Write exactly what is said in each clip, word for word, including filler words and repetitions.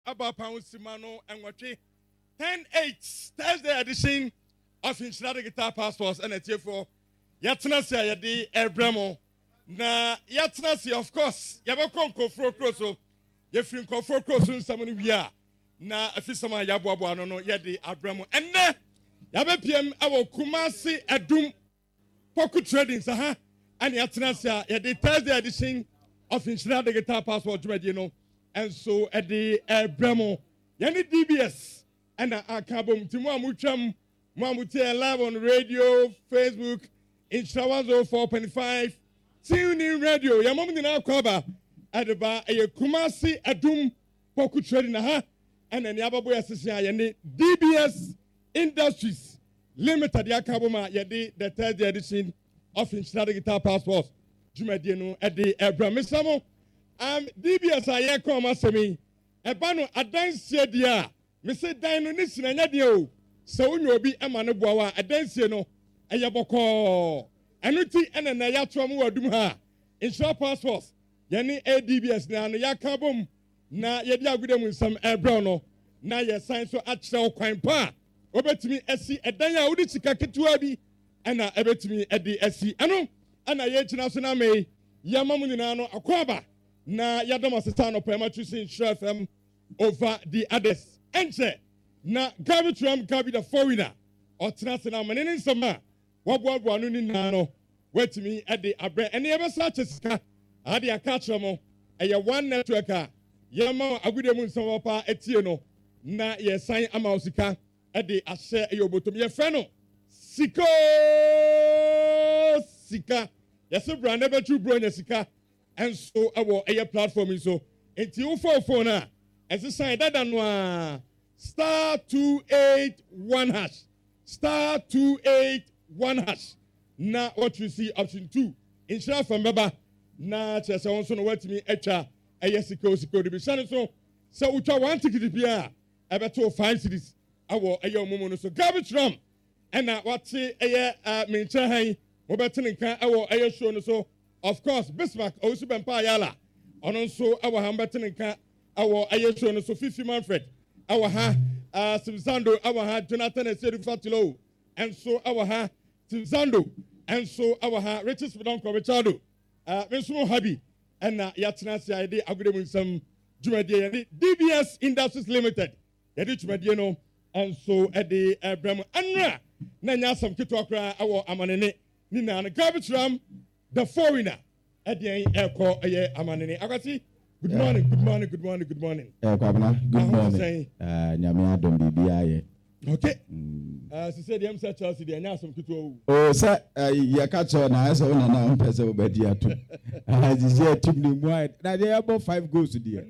Aba Pound Simano and Wachi. ten eight Thursday edition of Inchina Guitar Passports and a T four. Yatnasi Yadi Ebremo. Na Yatnasi, of course, Yabakon Kofro Crosso. Yefrin Kofro Crosso, someone we are. Na Afisama Yabuabo, no, Yadi Abremo. And na Yabe P M, our Kumasi Adum Poku Trading, Saha. And Yatnasi Yadi Thursday edition of Inchina Guitar Passport, you know. And so at the Ebremo, Yani D B S. And a carbon to Mamucham, Mamutia live on radio, Facebook, Insta one oh four point five, tune in radio, Yamam in our cover at the bar, a Kumasi Adum Poku Trading, aha, and then Yababoy Association, D B S Industries Limited, Yakaboma, Yadi, the third edition of Insta Guitar Passports, Jumadiano at the Ebramo. Um, D B S, I come as me, a bano, a dance here. Mister Dino Nissan and Yadio, so you will be a man of Boa, a dance, you know, a Yaboko, and Uti and a Nayatram Dumha, in short passports, Yanni A D B S now, Yakabum, na Yadia Gudem with some air brono, na ya sign so at so quine pa, over to me, S C, a Daya Udicika Kituabi, and I ever to me at the S C, ano, and I yet national may, Yamamunano, Aquaba, na Yadama Satan of Prematrician Shefem over the others. Enter na garbage ram gabi the foreigner or transna manene nsama wabwa bwanu ni nano wait me at the abre and ever such as ade akacho mo eye one network a yema agude mu nsama pa etie no na ye sign ama osika at the ashe e obotom ye fe no siko sika yes brand never true bro sika and so our air platform so enti wo phone phone na as a sign that no star two eight one hash star two eight one hash. Now what you see option two. Inshallah from Baba. Na chesa onso no wet me echa ayesiko siko de bisane so so ucha one ticket bia abeto five cities awo ayo momo no so garbage ram and na what say aye mencha han mo betene kan awo ayo show no so of course Bismarck also bempa yala ono so awo han betene kan awo ayo show no so fifty Manfred our ha uh Simzando our ha Jonathan Esedu Fatilo and so our ha Simzando and so our ha Richard Spedon Richardo uh Mensumo Habi and na yatena si ide agudemu nsam dwumadie D B S Industries Limited yade dwumadie no and so at the Abraham anra na nya sam kitwa kra awo amanene ni na garbage ram the foreigner at the airco aye amanene akwati. Good morning, good morning, good morning, good morning. Eh, Kwabena, good morning. Uh, Nyame adom bibia. Okay. Uh, she said, "I'm such Chelsea. They are some people." Oh, sir, you catch on. I saw na na umpesa obedi atu. Ah, this year team ni mwai. Na they about five goals today.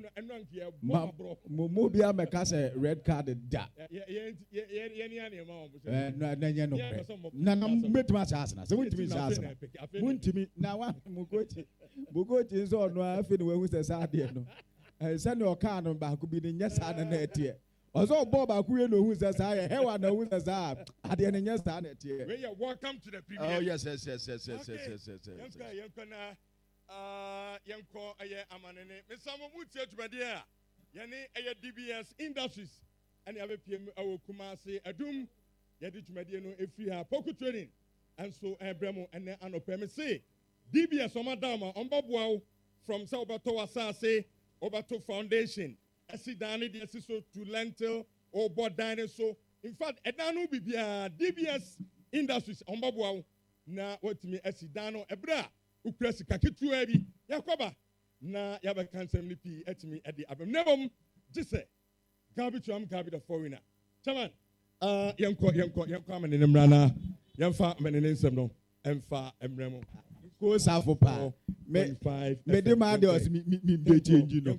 Mo mo bia me ka say red card da. Yeah, yeah, yeah, yeah, yeah, yeah, yeah. Eh, na na nya no. Na na metuma sa asana. Se wuntimi sa asana. Wuntimi na wa mo coach. Mo coach is on no afi no we say sa de no. Eh, se no ka no ba ko bi ni nya sa na na etie. Also, Bob, I couldn't know who's a sire. How I know who's a sire. I didn't just stand it here. Welcome to the premier. Oh, yes, yes, yes, yes, yes, yes, yes, yes, yes. Yankana, uh, Yanko, Aya Amanene, Miss Samamutia to Badia, Yani, Aya D B S Industries, and Yabe P M, our Kumasi, Adum, Yadich Mediano, if we have Poku Trading, and so Abramo and then Anopemese, D B S Omadama, Ombabwao, from Saubato Asase, Obato Foundation. See Danny, the assistant to lentil or board dinosaur. In fact, Edano Bibia, D B S Industries, on Babuao, na what me Esidano, Ebra, Ukresi Kakitu Ebi, Yakoba, na Yaba Cancer Lipi, et me at the Abram. Never, just say, garbage ram, garbage of foreigner. Chaman, uh, Yanko, Yanko, Yanko, and Emrana, Yanfa, Menin, and Fa, Emremo. Go safo pa me me de ma de os mi mi be change no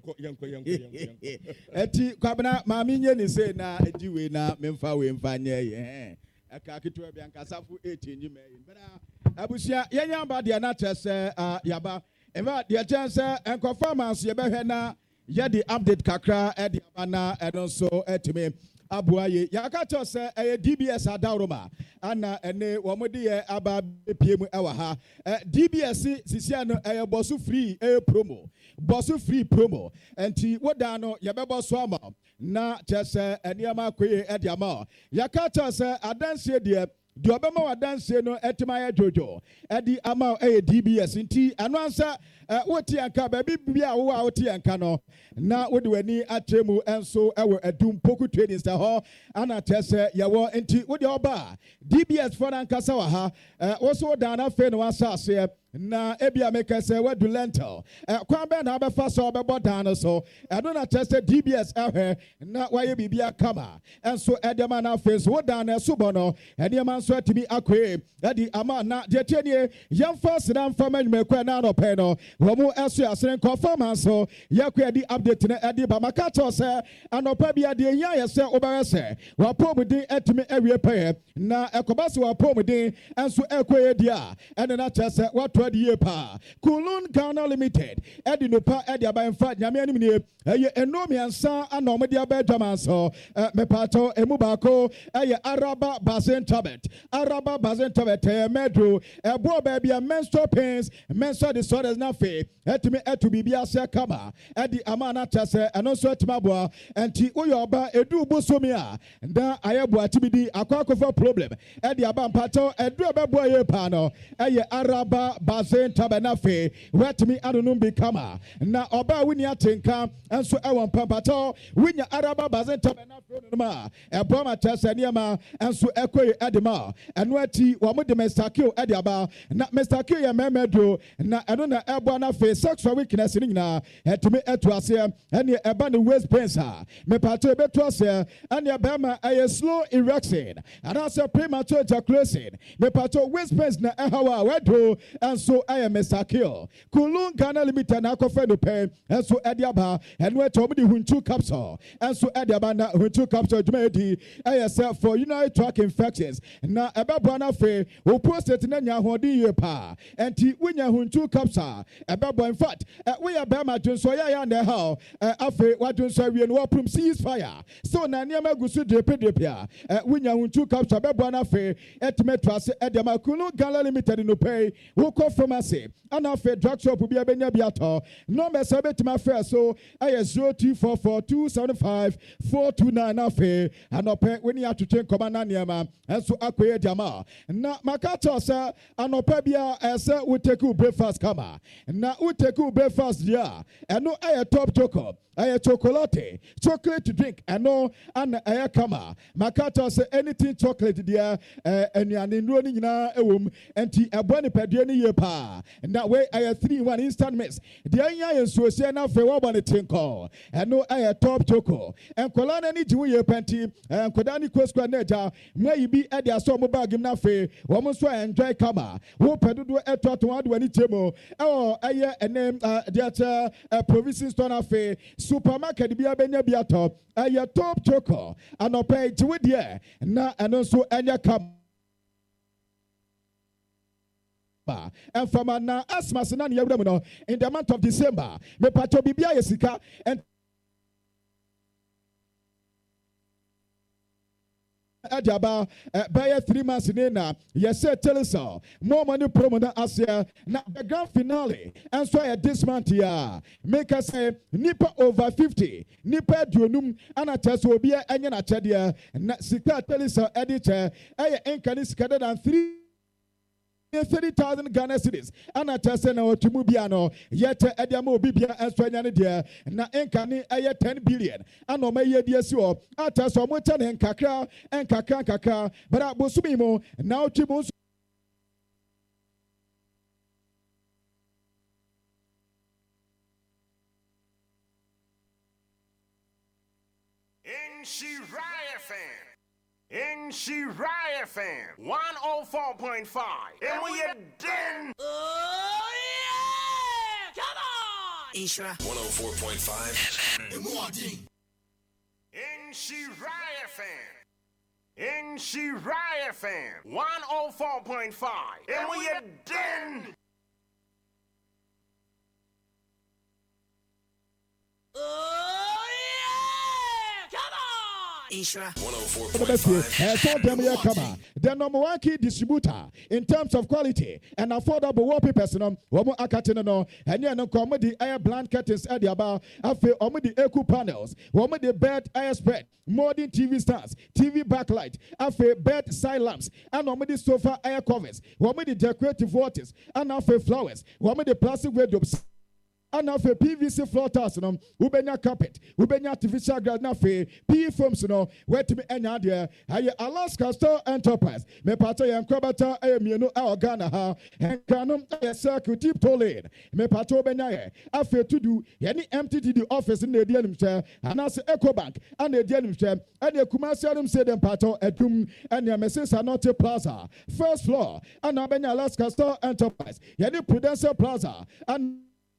eti Kwabena ma mi nye ni say na edi we na me mfa we mfa nye ye aka keto bia nka safo e change me bra abusia yenya ba de na chese yaba ema de chance enkofa ma so ye be hwe na ye di update kakra e de aba na e no so etime abuaye yaka to say eh D B S adauroma ana ene womode ye aba piem ewa ha D B S sisia no eh bosu free eh promo bosu free promo enti woda no ye bebo so ama na chese eniama koye e dia ma yaka to say adanse de the Obama wadanse no etimaya jojo edi ama e D B S nti ano ansa woti anka baby bia wo a woti anka no na wodi wani atremu enso ewo edum poku trading sta ho ana tese yewo nti wodi oba D B S for anka sa wa ha wo so dana fe no asase na ebia meka se wadu lentil kwan be na abefa so obebo dan so edo na tese D B S ehwe na waye bibia kama enso edema na fe so wodan so bono edema so atimi akwe edi ama na de tienie yamfa sidan fa manwumekwa na no pe no womu eso asren confirm so yakwa di update na edi ba maka to se anopa bia de nya ye se obarese wapomudin atimi awie pe na ekobase wapomudin enso ekwe dia ene na tese wato adi yepa Kulun Ghana Limited edi no pa edi abanfa nyame anim ne eye enomi ansa anom de abadwaman so mepato emu baako eye Araba Basin Tablet Araba Basin Tablet e medro ebo ba bia menstrual pains menstrual disorders na fe etimi etu bibia se kama edi amana tese eno so etimabua enti uyoba edu bosomi a nda ayebo atibidi akwakofa problem edi abampato edu obebo yepa no eye Araba Basin Tablet na fe wetimi anunum bikama na oba wini atenka enso ewon pampato winya Araba Basin Tablet na fe no ma ebo ma tese niema enso ekoye edima eno ati wo mo de mestakio edi aba na mestakio ye memedro na eno na ebo na fe sexual weakness ni nyina etimi etu ase ene eba ne waist pains a me pato ebetu ase ene eba ma aye slow erection and also premature ejaculation me pato waist pains na ehawa wedo enso aye mestakio Kulun Ghana Limited na kofa no pen enso edi aba eno eto mo de hunchu capsule enso edi aba na hunchu capsule djuma edi aye se for urinary tract infections na ebebo na fe o prostate na nya hodi ye pa enti winya hunchu capsule ebebo in fact we are bema dwonso ya ya na ha afe wadwonso wie no waprum ceasefire so na niam agusu drepe drepe a winya hunchu capsule ebebo na fe etimetrase edema Kulun Ghana Limited no pay wo ko pharmacy ana fe drug shop bi abenya bi ato no me se betima fe so aye zero two four four two seven five four two nine afe anope weni atwetwe nkoma na niam enso akoye diama na makato sa anope bia ese we take breakfast kama na we take breakfast dia eno aye top chocolate aye chocolate chocolate to drink eno and aye kama makato say anything chocolate dia enuane nro ni nyina ewom enti ebo ne pedue ni ye pa na we aye three in one instant mix dia nya ye suosie na fe wo bone tinko eno aye top choco enkola na ni jiwo ye penti enkoda ni koskwa na ja mwayi bi e dia so mo bag na fe wo mo so enjoy kama wo pedodo eto to wadu ani chemo e aye enem dia cha provision store na fe supermarket bi abenya bi atop aye top choco anope jiwo dia na eno so enya kam and from an asthma in the month of December, me pato bibia yesika and Ajaba by three months in na yes tell us all more money promo na asia na the grand finale and so this month ya make us say nipa over fifty nipa duonum ana test obi enya na chede na sika tell us all editor eh enka sika than three thirty thousand Ghana cedis. Ana tese na otumu bia no yete ediama obi bia enso anya ne de na enka ni eye ten billion. Ana ma ye die si o ata so mo cha ne nkakra enkakra nkakra bara bosumi mo na otumu In Shiraya fan. In Shiraya F M, one oh four point five. And we are done. Oh, yeah! Come on! Ishra. one oh four point five. In Shiraya F M. In Shiraya F M, one oh four point five. And we are done. Oh, yeah! Come on! Ishra. one oh four point five. The number one key distributor in terms of quality and affordable wallpapers. No, womo akatino no. And yeah, no come the air blank curtains at the about. Afe omo the eco panels. Womo the bed air spread. Modern T V stands, T V backlight. Afe bed side lamps. And omo the sofa air covers. Womo the decorative waters. And afe flowers. Womo the plastic wardrobes. And now for P V C floor tiles, no, ubenya carpet, ubenya artificial grass, na for P E foams, no, where to me any idea? Aye, Alaska Store Enterprise. Me pato yan kwabata aye mienu a Ghana ha. Enkanum aye circle tip toled. Me pato ubenya ye. Afe to do yani M T D office in the dianim share. And as EcoBank and the dianim share. And the Kumasianum said them pato edum and the Messrs Anote Plaza. First floor. And abenya Alaska Store Enterprise. Yani Prudential Plaza. And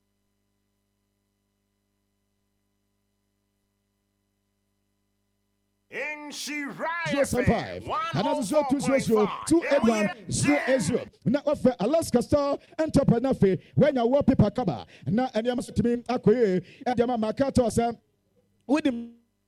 In Shiraya zero seven five. And that's zero two zero zero two eight one zero eight zero. Now offer Alaska Star Entrepreneur Fee when you work paper cover. Now and you must to me akwe and the Makato Sam with the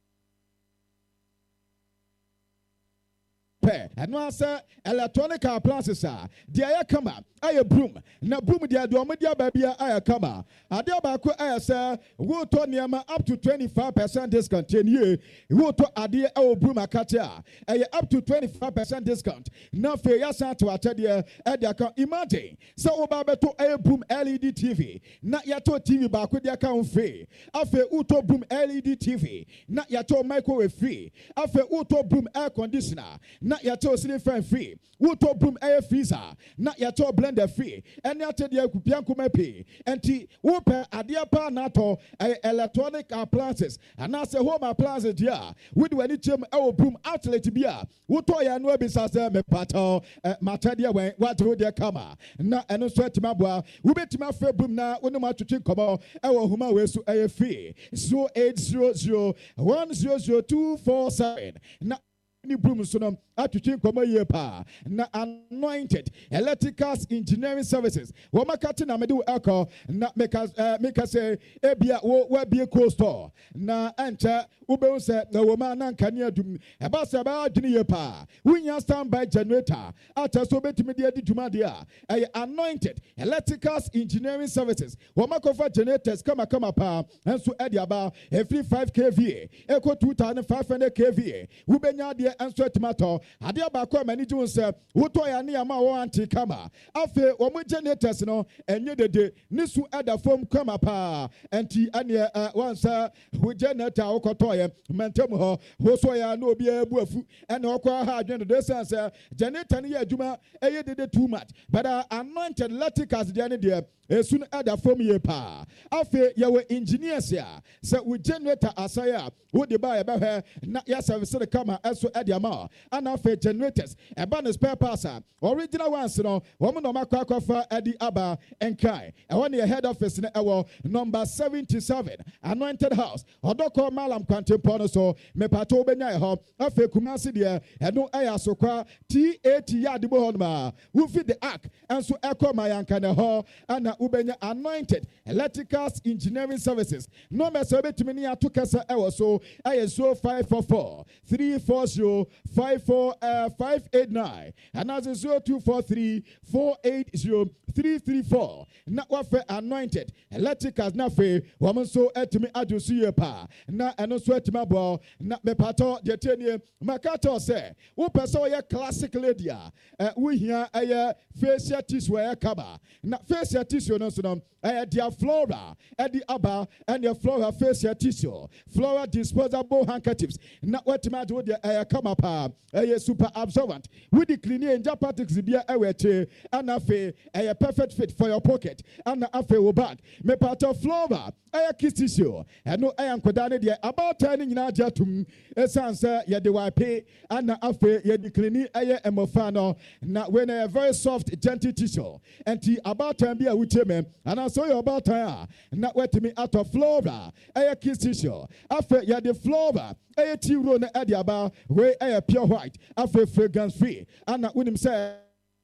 and no answer electronic appliances are the air come I broom na broom the do media baby I come adia ba ko I say wo to niama up to twenty-five percent discount ten year wo to adia e broom akatia I up to twenty-five percent discount na fe ya san to atade e dia kan imagine so wo ba beto e broom L E D T V na ya to T V ba ko dia kan free afe wo to broom L E D T V na ya to microwave free afe wo to broom air conditioner na yato ceiling fan free. Wuto boom air freezer. Na yato blender free. And yato dia kupianku mepe. Enti wupe adia pa nato electronic appliances. And na se home appliances dia. Wudu wani chem ewo boom outlet bia. Wuto ya nwe bisase me pato materia wen watu dia kama. Na eno sweat mabwa. Ubetima fe boom na wonu matuchi komo ewo huma wesu air free. zero eight zero zero one zero zero two four seven. Na ni broom sunum atuchin komo ye pa na Anointed Electricals Engineering Services wo makati na mede wo eko na meka meka say ebia wo wa bie cold store na enche ube se na wo ma na nkane adum e ba se ba adwene ye pa wunya standby generator ata so betimi de adi dwuma de a e Anointed Electricals Engineering Services wo makofa generators kama kama pa enso e de aba every five K V A eko two thousand five hundred K V A wo benya de enso tomato ade abako mani jun se woto ya ne ama wo anti kama afe wo mo generators no enye dede nisu ada form kama pa anti ane wansa wo generator wo koto ye mentem ho wo so ya na obi abu afu ene okwa ha adwen de sense generator ne ya adwuma eye dede too much but uh, Anointed Electricals de ne de esun ada form ye pa afe ye we engineers ya se wo generator asaya wo de ba ye ba hwe na ya service de kama eso ade ama ana fe generators eba no spare parts original ones no wo mo no makwa kwafa adi aba enkai e won the head office ne ewo number seventy-seven Anointed House odoko malam kwantempo no so me pato benya e ho afe kumase de eno eya sokwa T eighty yard bo ho ma wo fit the arc enso eko mayanka ne ho ana ubenya Anointed Electricals Engineering Services no me so betimi ni atokasa ewo so eye zero five four four three four zero five four five eight nine and as zero two four three four eight zero three three four na wafe Anointed Electricals na fe woman so etimi ajusu ye pa na eno so etimi abo na me pato de tenie makato se wo pese wo ye classic lady a wo hia eye facial tissue ye kaba na facial tissue no so no eye dia flora e di aba and your flora facial tissue flora disposable handkerchiefs na wetimi adu de eye kama pa eye super absorbent with the cleaning and japatics bia eweche and afe eye perfect fit for your pocket and afe wo bag me pato flora eye kiss tissue and no eye ankoda ne de about turning nyina jatum esanse ye de wipe and afe ye de cleaning eye emofano na when a very soft gentle tissue and ti about time bia wucheme and I saw you about time na wetimi out of flora eye kiss tissue afe ye de flora eye ti ro na ade aba we eye pure white afe fragrance free and na unim say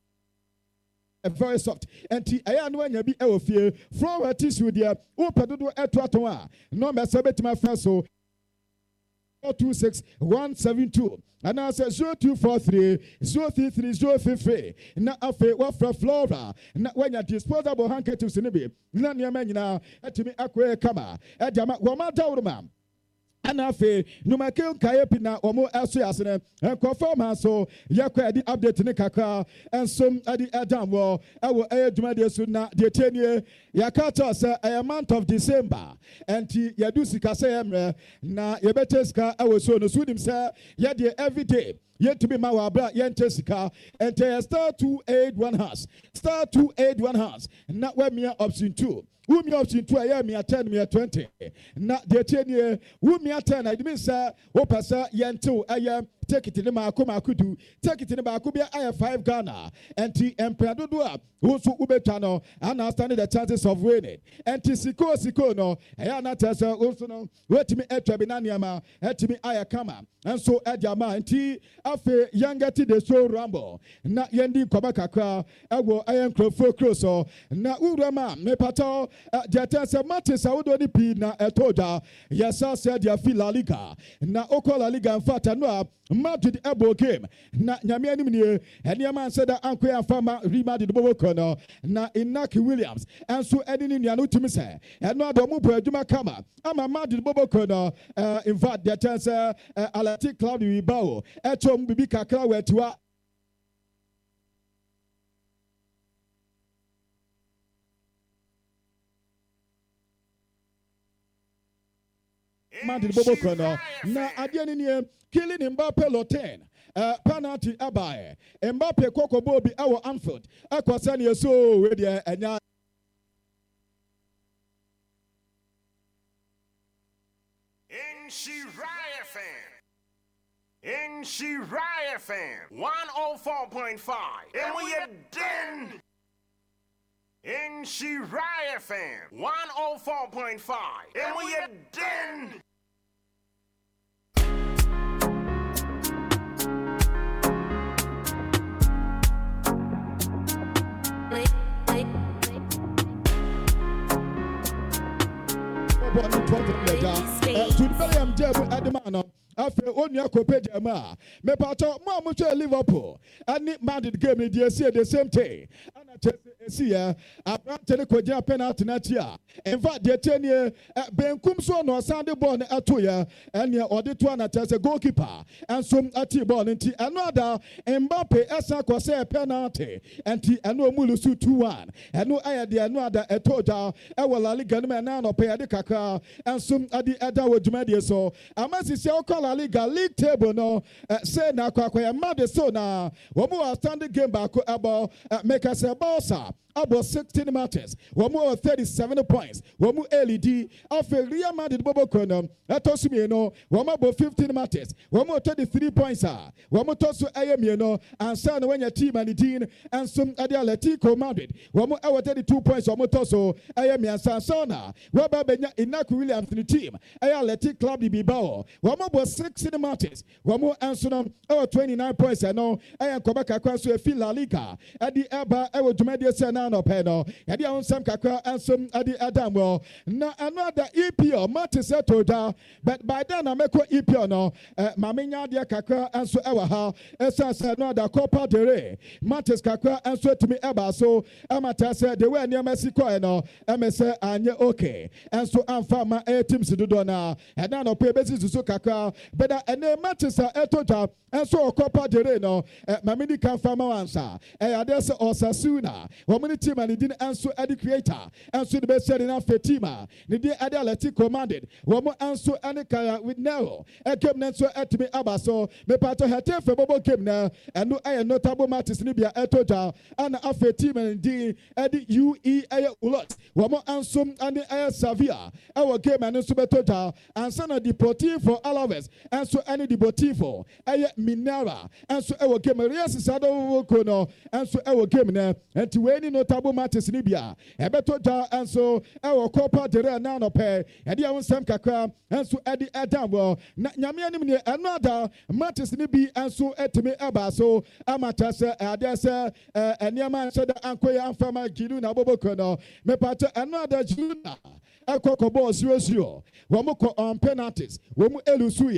very soft and ti aya no anya bi e ofie flower tissue dia wo pedodo eto aton a no me se betima fa so four two six one seven two. And I say zero two four three zero three three zero three three. Na afe wafra Flora. Na when you disposable handkerchiefs in the na nyamanyina etimi akwe kama. Ejama wama dawruma. Anafe numake kaye pina omo aso asene enkonfirm so yakwa di update ne kakra ensom adi adam wo ewo eduma de so na de tenie yakata say a month of December enti yadu sika say emre na yebete sika ewo so no sudim say ye de every day yet to be my wabra yente sika ente star two eight one hash star two eight one hash na we me option two. Wumi option two aye me ten me twenty. Na de tenie wumi ten I mean sir wo pesa yento aye take it in ma akoma akudu take it in ba akubia aye five Ghana enti empedo do a wo so ubetwa no and understand the chances of winning enti siko siko no aye na tesa wo so no wetimi etwa bi na niama etimi aye kama and so ediama enti afe yangati the show rumble na yendi koba kakra ewo aye nkrofo kroso na urama me pato the tense Martins awudoni pi na etoja yesa said ya fi La Liga na oko La Liga in fact no Madrid ebo game na nyame anim nie ene man said that anko ya fama Real the bobo kono na Inaki Williams and so edini nia no timi se eno ado mu bo adwuma kama ama Madrid bobo kono in fact the tense Athletic Club Bilbao etom bibi kakra wetiwa Madrid bobo kono na adiani nie killing Mbappe Loten uh, penalty abaye Mbappe koko bobi awo Anfield akwasani yeso we de enya In Shiraya F M. In Shiraya F M. one oh four point five. And we are den. In Shiraya F M. one oh four point five. And we are den. After one year, Copejama, me pato, Mamma Liverpool, and Madrid game in the same day. And I see a brand telecoja penalty natia. In fact, the ten year Ben Kumso no Sunday born at two year, and your auditor as a goalkeeper, and some at T-ball into another Mbappe Esa Kose penalty, and T and no Mulusu two one, and no idea another etoja, our La Liga man or pay the kaka, and some at the Adawa Jumedia so. I must say, La Liga league table no say na kwa kwa made so na womo a standing game back about make us a bossa about sixteen matches womo thirty-seven points womo L E D of Real Madrid bobo kono etosumi no womo about fifteen matches womo thirty-three points ah womo toso ayemi no and say no when your team and the and some ade Atletico Madrid womo awo thirty-two points womo toso ayemi and Sansona we ba benya Inaki Williams the team ay Athletic Club Bilbao womo about sixteen matches womo answer awo twenty-nine points and no ay koba kakwa so e La Liga adi eba awo dwumade se na no peno adi awon sam kakwa ansum adi adam wo na another E P L matches etoda but by then I make E P L no mamenya adi kakwa anso ewa ha esa se no da Copa del Rey matches kakwa anso timi eba so amata se the way near Mexico no emese anye okay anso amfa ma e teams dodo na e na no pe besi so kakwa but ene matches etoda anso Copa del Rey no mamini kan fama wansa e ade se Osasuna womini team and didn't answer Eddie creator answer the best in our team ni di ade Athletic commanded womo answer any kaya with Nero e game na so etimi abaso me pato hete fe bobo game na eno aye notable matches ni bia etoja ana afa team and di Eddie U E aye ulot womo answer any aye Sevilla our game and so betoja answer na Deportivo Alaves answer any Deportivo aye Minera answer our game Real Sociedad kono answer our game na enti we ni notable matches ni bia ebetoja answer our Copa del Rey na no pe e dia won sam kakra answer edi edambo na nyame anim ni another matches ni bi answer etimi eba so amata se ade se eniama se da ankoya amfama gilu na boboko no me pato another juna ekoko ball zero zero womo ko on penalties womo elusuye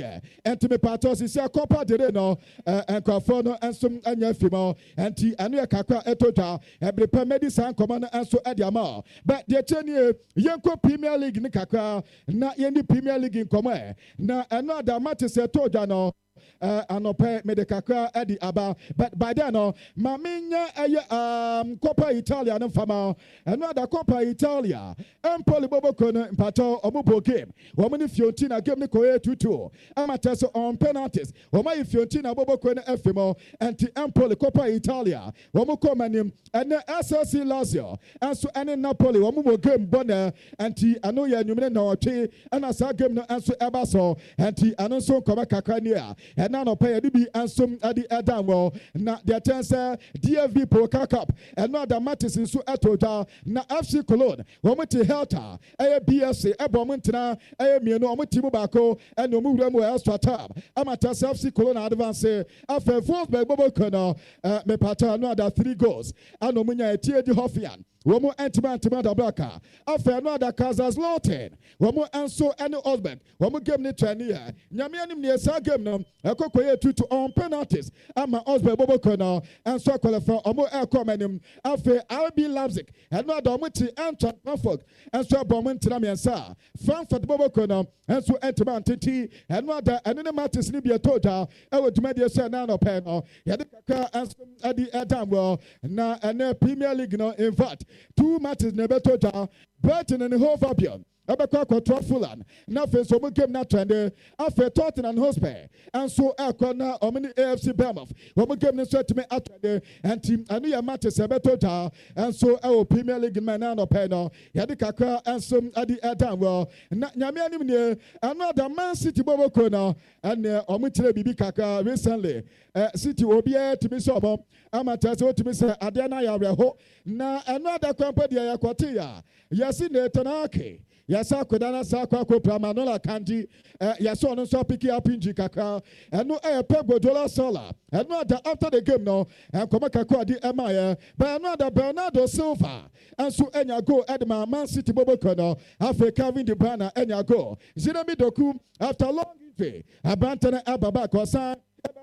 deɛ ɛnti mepatɔ sisi akɔpa dere no nkɔfoɔ no nso anya fim ɛnti ɛno yɛ kakra ɛtɔ dwa ɛbere pɛ mɛdi saa nkɔmɔ no nso ɛde ama but deɛ kyɛ nie yɛnkɔ Premier League ne kakra na yɛni Premier League nkɔmɔ ɛ na ɛno ada mate sɛ ɛtɔ dwa no Uh, anɔpɛ mede kakra adi aba but by then no ma menya ɛyɛ um, Coppa Italia no mfama ɛno ada Coppa Italia Empoli Boboko no mpatɔ ɔmo bo game wɔmo ne Fiorentina game ne kɔyɛ two two ama tɛ so on penalties wɔmo ayi Fiorentina Boboko no efimo ɛnti Empoli Coppa Italia wɔmo kɔ manim ɛne S S C Lazio ɛnso ɛne Napoli wɔmo mo game bɔnɛ ɛnti ɛno yɛ nwumene na ɔtwe ɛna saa game no ɛnso ɛba so ɛnti ɛno nso nkɔmɛ kakra ni a and now no pay the ansum at the Adam na the tense D F B Poker Cup and now the matches in so atota na F C Cologne Womiti Helta A B S C Ebomontina A Miano Omitimu Bako and Omuramo Elstra Tab Amatas F C Cologne advance after fourth by Bobo Kono me pata no other three goals and Omunya T D Hoffian Womo Antima Antima da Blaka after no other Kazas Lawton Womo Anso and Osberg Womo game ni Chania Nyamianim near Sa game no Ekokoye two to on penalties ama Osberg Bobo Kono and so qualify Omo Elkomenim after R B Leipzig and no other Muti Anton Frankfurt and so Bomon Tinamiansa Frankfurt Bobo Kono and so Antima Antiti and no other and in the matches Libya Tota Ewo Tumedia Sanano Peno Yadika and Adi Adamwell na and Premier League no in fact two matches never total Brighton and Hove Albion Abeka Quattro Fulan na fe so mo game na trend after Tottenham Hotspur and so Akona Omni A F C Bournemouth wo mo game no so timi atwende and team anu ya matches never total and so our Premier League man na no pay no yade kakra and so adi adam well na nyame anim ne another Man City Bobo Kona and omo kire bibi kakra recently City obia timi so omo amata so timi say ade na ya reho na another company ya kwate ya yasi ne tanake Yasa Kodana Sako Pramanola Kandi, Yason and so picky up in Jikaka, and no air pebo dollar solar, and not after the game no, and Komaka di Emaya, but another Bernardo Silva, and so Enya go Edma Man City Bobo Kono, after Calvin De Bruyne Enya go, Zinami Doku, after long injury, Abantana Ababa Kosan.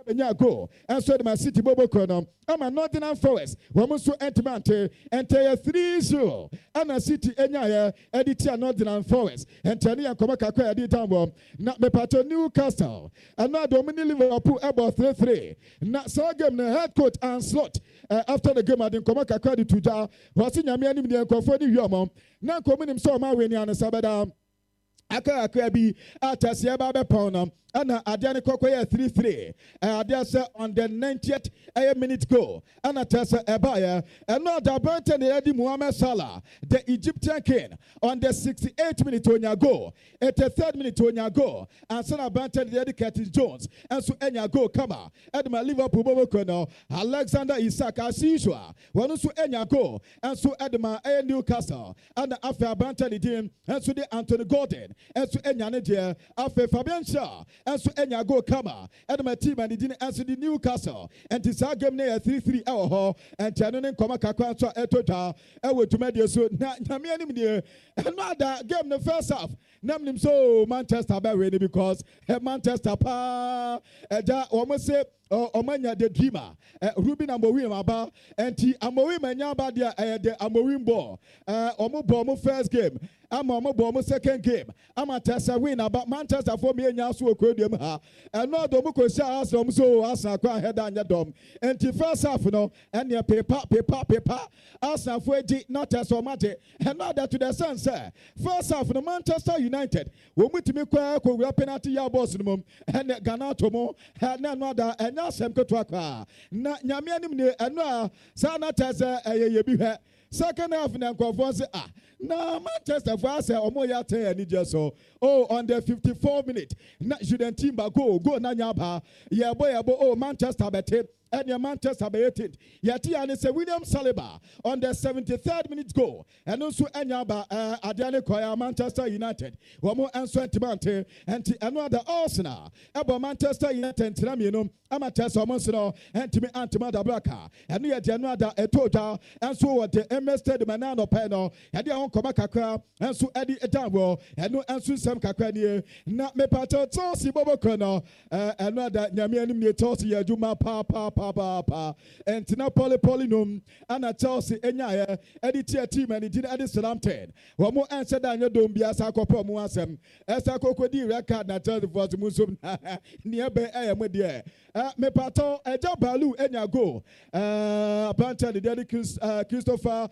Go and so the Man City Bobo Kono. I'm a Nottingham Forest. Woman so entimante and tell three zero. And a city Enya editor Nottingham Forest and Tania Komaka Editambo. Not me pato Newcastle. And now Dominic Liverpool about three three. Not so game the head coach and slot after the game I didn't Komaka credit to Ja. Was in Yamian in the Confoni Yomo. Now coming him so my winning on a Sabada. Aka Akabi at Asiaba Ponum. Ana Adiani Kokoya three three. Adiasa on the ninetieth minute go. Ana Tessa Ebaya. And now the Burton Eddie Muhammad Salah, the Egyptian king, on the sixty-eighth minute on your go. At the third minute on your go. And Sana Burton the Eddie Curtis Jones. And so Enya go Kama. Edma Liverpool Bobokono. Alexander Isak as usual. One so Enya go. And so Edma A Newcastle. And after Burton the team. And so the Anthony Gordon. And so Enya Nidia. After Fabian Shaw. And so Enya go Kama. And my team and the didn't answer the Newcastle. And this game near three three hour and Chanon Koma Kakwanso Etota. I would to media so Namianim near another game the first half. Namnim so Manchester by ready because Manchester pa Eja almost say Omanya the dreamer, Ruben Amorim Aba, and T Amorim and Yabadia, the Amorim ball, Omo Bomo first game, Amo Bomo second game, Amatessa win about Manchester for me and Yasu Codium, and no Domuko Sas, so Asa head on your dome, and T first half, no, and your paper, paper, paper, Asa Fuji, not as Omate, and not that to the sun, sir. First half, the Manchester United, we went to me quick, we were penalty your boss, and Ganatomo, had another, and Sem Kotwaka. Na Nyamianim ne Anna Sana Tasa Ayabi. Second half na Conference ah. Na Manchester for us Omoya te and just so. Oh, on the fifty-fourth minute. Na shouldn't team go go na nyaba. Yeah boy oh Manchester bete. And your Manchester by eighteenth. Yati and it's a William Saliba on the seventy-third minute goal. And also Anyaba uh, Adiane Koya Manchester United. One more answer Timante and another Arsenal. About Manchester United Tiramino, Amatessa Monsino, and Timmy Antimada Blaka. And yet another Etota and so what the M S Ted Manano Peno and the nkɔma kakra enso edi edanwo eno enso nsɛm kakra nie na mepato Chelsea bobo kono eh eno da nyame anim ne Chelsea ya adwuma pa pa pa pa pa entina poli poli nom ana Chelsea enya edi tie team and di edi Southampton wo mo ense da anya dom bia sa akɔpɔ mo asɛm esa kokodi record na Chelsea for mo so ne ebe eye mo de eh mepato eja balu enya go eh Brantford de Christopher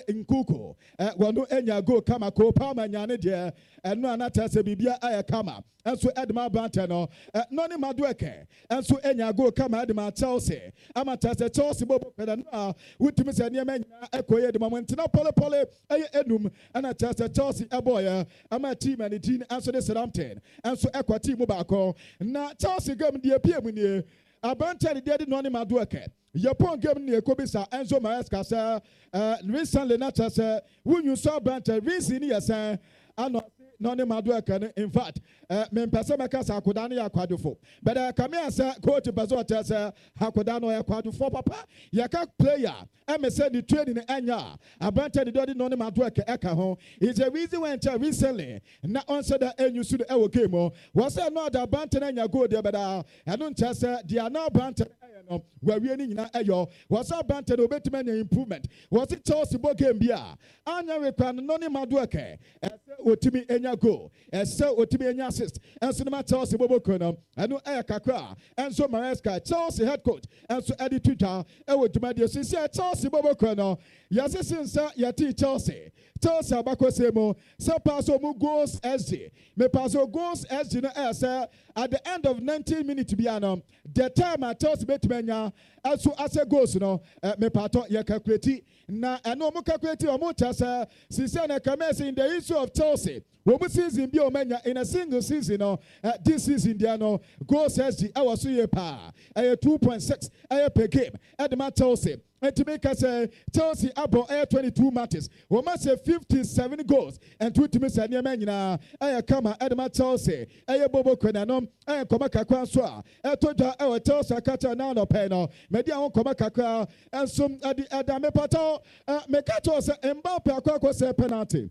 Nkuku eh wono enya go kama ko pa ma nyane de eno anata se bibia aye kama enso Edma Brantford no no ni Madueke enso enya go kama Edma Chelsea amata se Chelsea bobo peda no wutimi se ne manya ekoye de moment na pole pole aye enum ana Chelsea Chelsea eboya ama team and team enso de Southampton enso ekwa team ba ko na Chelsea game de pie mu nie Brantford de no ni Madueke Yapon game ni ekobisa Enzo Maresca say uh recently na say when you saw Brantford reason yes ano no ne Madueke in fact uh me pese meka sa akoda na yakwadofo but uh, come here say coach Bazo tell say akoda no yakwadofo papa yaka player e me say the training anya Brantford do no ne Madueke eka ho is a reason when recently na on say that enyu su e wo game o was say no that Brantford anya go there but uh I don't tell say they are now Brantford no where we ni nyina ayo was up Brantford obetime na improvement was it Chelsea bo game bia anya rekwa no ne Madueke ese otimi enya go ese otimi enya assist enso na Chelsea bobo kono eno aya kakra Enzo Maresca Chelsea head coach enso edi Twitter e wo duma de so say Chelsea bobo kono yase sinsa yati Chelsea Chelsea abakosemo so pass mu goals S G me pass goals S G no say at the end of nineteen minutes biano the time at Chelsea betmenya aso ase goals no me pato ye calculate na eno mo calculate o mo chasa since na kamese in the issue of Chelsea wo mo season bi o menya in a single season no uh, this season dia no goals S G awo so ye pa uh, two point six uh, per game at the Chelsea. And to make us say Chelsea about air twenty-two matches, we must say fifty-seven goals and two to miss any man. I come at Edma Chelsea, I Bobo Quenanom, I come a Kakwa, I told her our Chelsea catcher now no panel, Media on Comaca, and some at the Adame Pato, Mekatos, and Mbappe Aqua say penalty.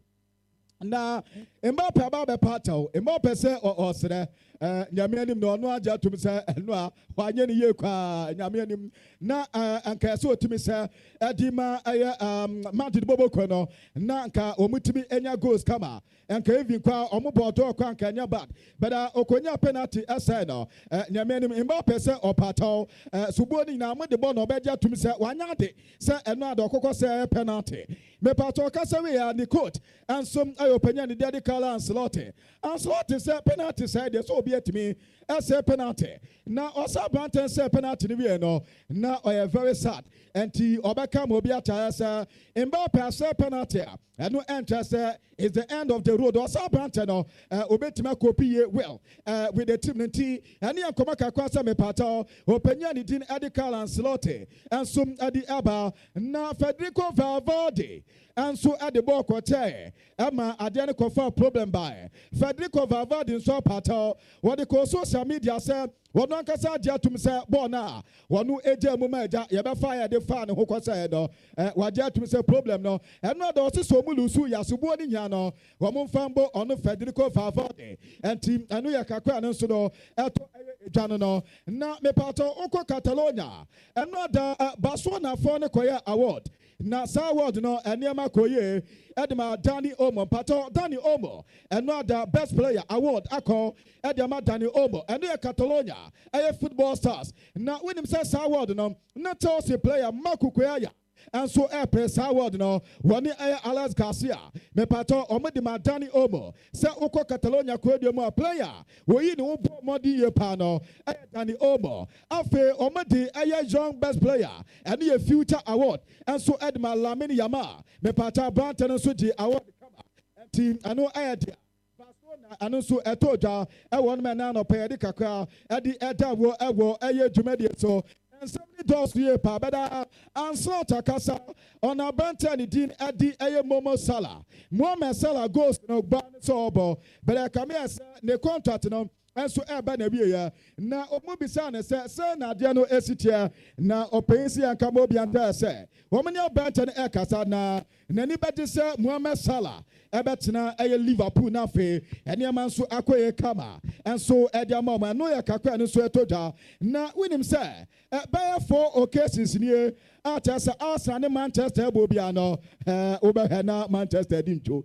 Na Mbappe Ababe Pato, Mbappe say or Osre. Nyamianim no no aja to me say no a wanye ni ye kwa nyamianim na anka so to me say edima aya um Madrid bobo kono na anka omutimi enya goals kama anka even kwa omobodo kwa anka nya bad but okonya penalty aside no nyamianim Mbappe say opato subuoni na mo de ball no be ja to me say wanya de say eno ade okoko say penalty me pato kasa we ya ni court and some ayopanya ni de kala Ancelotti Ancelotti say penalty say there so be at me as a penalty. Now, also, Brantford say penalty. We know now. I am very sad. And the Obaka Mobiata say Mbappe say penalty. And no interest is the end of the road. Also, Brantford no Obetima copy well with the team. And here come a kwasa me pato. Openya ni din Edical Ancelotti and some at the Aba. Now Federico Valverde. And so at the ball quarter, Emma Adrian confirm problem by Federico Valverde so pato. What the social media said, what one can say to me say, Bona, one who age mumaja, you ever fire the fan who can say, no, what to me say problem no, and not also so mulusu yasuboni yano, one fambo on the Federico Valverde, and team, and we are Kakran and so eto Janano, now me pato Oko Catalonia, and not the Barcelona for the Koya Award. Na sa award no eniema koye edema Danny Omo pato Danny Omo and not the best player award akọ edema Danny Omo and the Catalonia aye football stars na when him say sa award no na Chelsea player Marco Cuellar and so air press award no one aye Alex Garcia me pato omo de ma Danny Omo say oko Catalonia ko de mo player wo yi ni wo modi ye pa no aye Danny Omo afe omo de aye young best player and the future award and so Edma Lamine Yamal me pato Brantford so di award come team ano aye Barcelona ano so etoja e won me na no pe de kakra e di eda wo e wo aye dwumadi so and somebody does here, pa, but and so Takasa on a Brantford din Eddie Aye Momo Salah. Momo Salah goes no ban so but I come here, the contract no enso eba na wie ya na omo bisa ne se se na ade no esitia na opensi anka mo bi anta se wo me ne obanta ne ekasa na nani bede se Mohamed Salah ebetena eye Liverpool na fe ene ma nso akoye kama enso ede ama ma no ya kakwa ne so etoja na winim se by four occasions nie atasa Arsenal ne Manchester bo bia no eh obehena Manchester dincho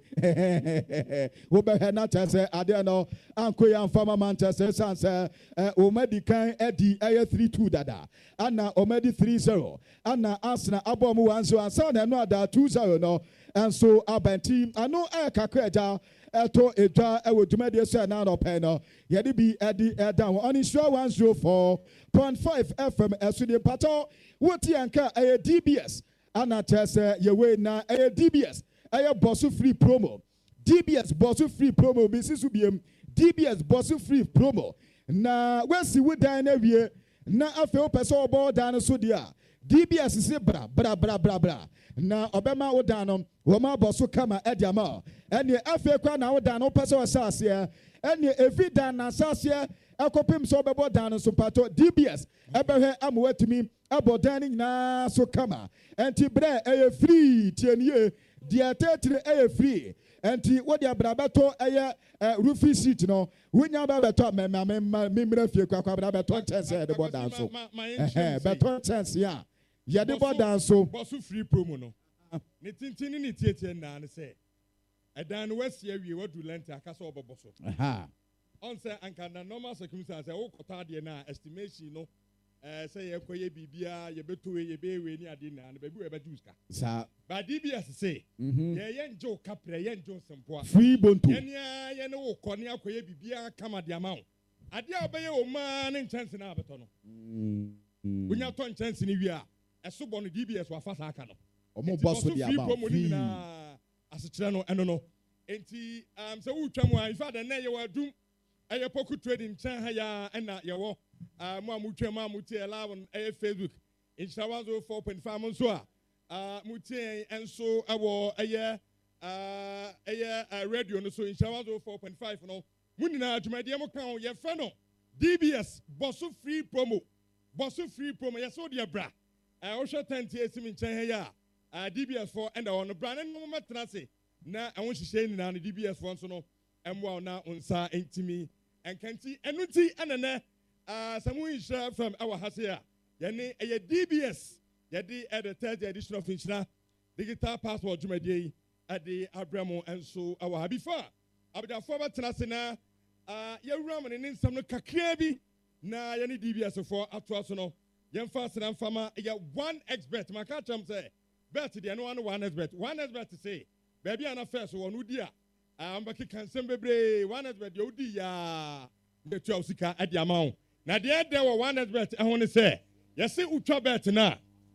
obehena tase ade no ankoye amfama Manchester sanse eh omedikan edi eye three two dada ana omedi three zero ana Arsenal abom one zero ansa na no ada two zero no enso abanti ano e kakreja eto edwa ewo dwumade so na no pen no ye de bi edi edan on sure one zero four point five F M esudi pato woti anka e D B S ana tese ye we na e D B S e boss free promo D B S boss free promo bi sisu biem D B S boss free promo na wesi we dan na wie na afi o pese obo dan so dia D B S se bra bra bra bra bra na obema wo dan no wo ma boso kama ediama ene afi kwa na wo dan no pese o sase ene efi dan na sase akopim so bebo dan so pato D B S ebehwe amwatimi abodan na so kama enti bre eye free tienie dia tetre eye free enti wo dia bra beto eye roofing seat no wonya ba beto memra fie kwa kwa bra beto chance de bodan so eh beto chance ya ye de bodan so boss free promo no ne tintini ne tietie na ne say edan wesi awie wadu lent akasa oboboso aha on say anka na normal circumstances say wo kota de na estimation no eh say ye koye bibia ye beto ye bewe ni ade na ba bi we bedu ska sa ba D B S say ye ye njo kapre ye njo sempoa free bonto ye ne ye ne wo kone akoye bibia kama de ama wo ade a obeye wo ma ne chance na abeto no unya to chance ni wi a eso bo no D B S wa fa sa aka no omo boss di aba free na asekere no eno no enti um se wo twam a ifa de na ye wa dum eye poku trading chan ha ya na ye wo mo amutwam amuti eleven eye Facebook insta one oh four point five monso a muti enso awo eye uh eye radio no so insta one oh four point five no munina adwumade mo kan ye fe no D B S boss free promo boss free promo ye so de bra I also ten to eight in China. Uh, D B S four and on the brand and no matter na I want to say na D B S one so no and wow na unsa intimi and can't see and unti and then uh someone is from our house here. Yani a D B S yadi at the third edition of Inchina digital passport Jumadi at the Abramo and so our before. Abda former Tenasina uh you ramen in some kakrebi na yani D B S for atwasono. Yen fast and farmer, ya one expert. My catch am say, bet the no one one expert. One expert to say, baby, an affair so one udia. I'm back can send baby one expert. You dia the Chelsea at the amount. Now the there were one expert. I want to say, yes, see ultra bet now.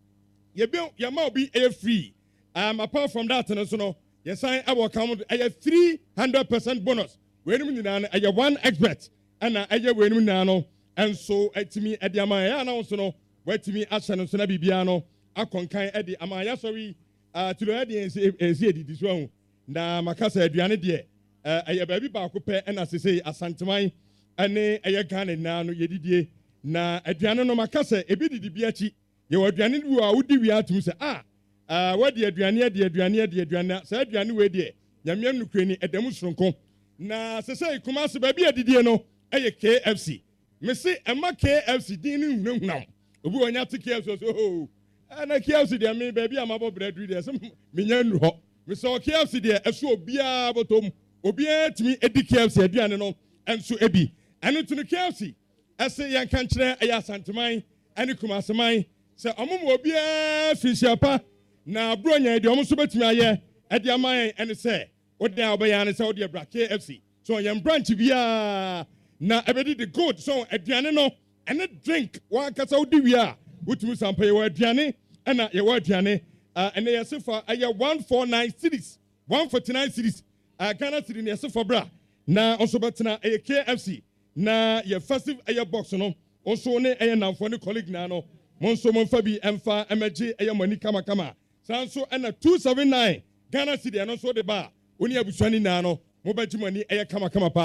You build your mouth be air free. Um, apart from that, and also no, yes, I will come a three hundred percent bonus. Wait a minute, I one expert, and I wait a minute, and so at me at the amount, also no. Wait me action on Sonabi Biano, a concan Eddie Amaya sorry uh to the audience this one. Na Macassa Adriana dear, uh a baby bakupe and as I say a Santamai, and a can now no yedi na Adriana no Macassa, a bit di biachi, you were Adriana who are would we are to say ah uh what the Adriana the Adriana the Adriana said Adriana way dear, Yamian Ukraine at the Musronco. Na say Kumasa baby a didiano, a K F C. Missy Emma K F C didn't know now. Obu onya to K F C so oh na K F C dey me baby am abo bread reader so me nya nu ho me so K F C dey eso obia botom obia timi edi K F C aduane no enso ebi eno to K F C ese yan kan kire eya santeman ene kumaseman se omomo obia fisiapa na bronya dey omo so betimi aye edi aman ene se odi a obeya ne se odi bra K F C so yan branch bia na ebedi the good so aduane no and a drink one casa divia, which was some pay word Diane, and a word Diane, and they are so far a one four nine cities, one forty nine cities, a Ghana city near so for bra. Now also but now a K F C, now your festive a box no, also ne a now for the colleague nano, Monso Monfabi, Emfa, M G, a money kama kama. Sanso and a two seven nine, Ghana city and also the bar, only a bushani nano, mobile money a kama kama pa.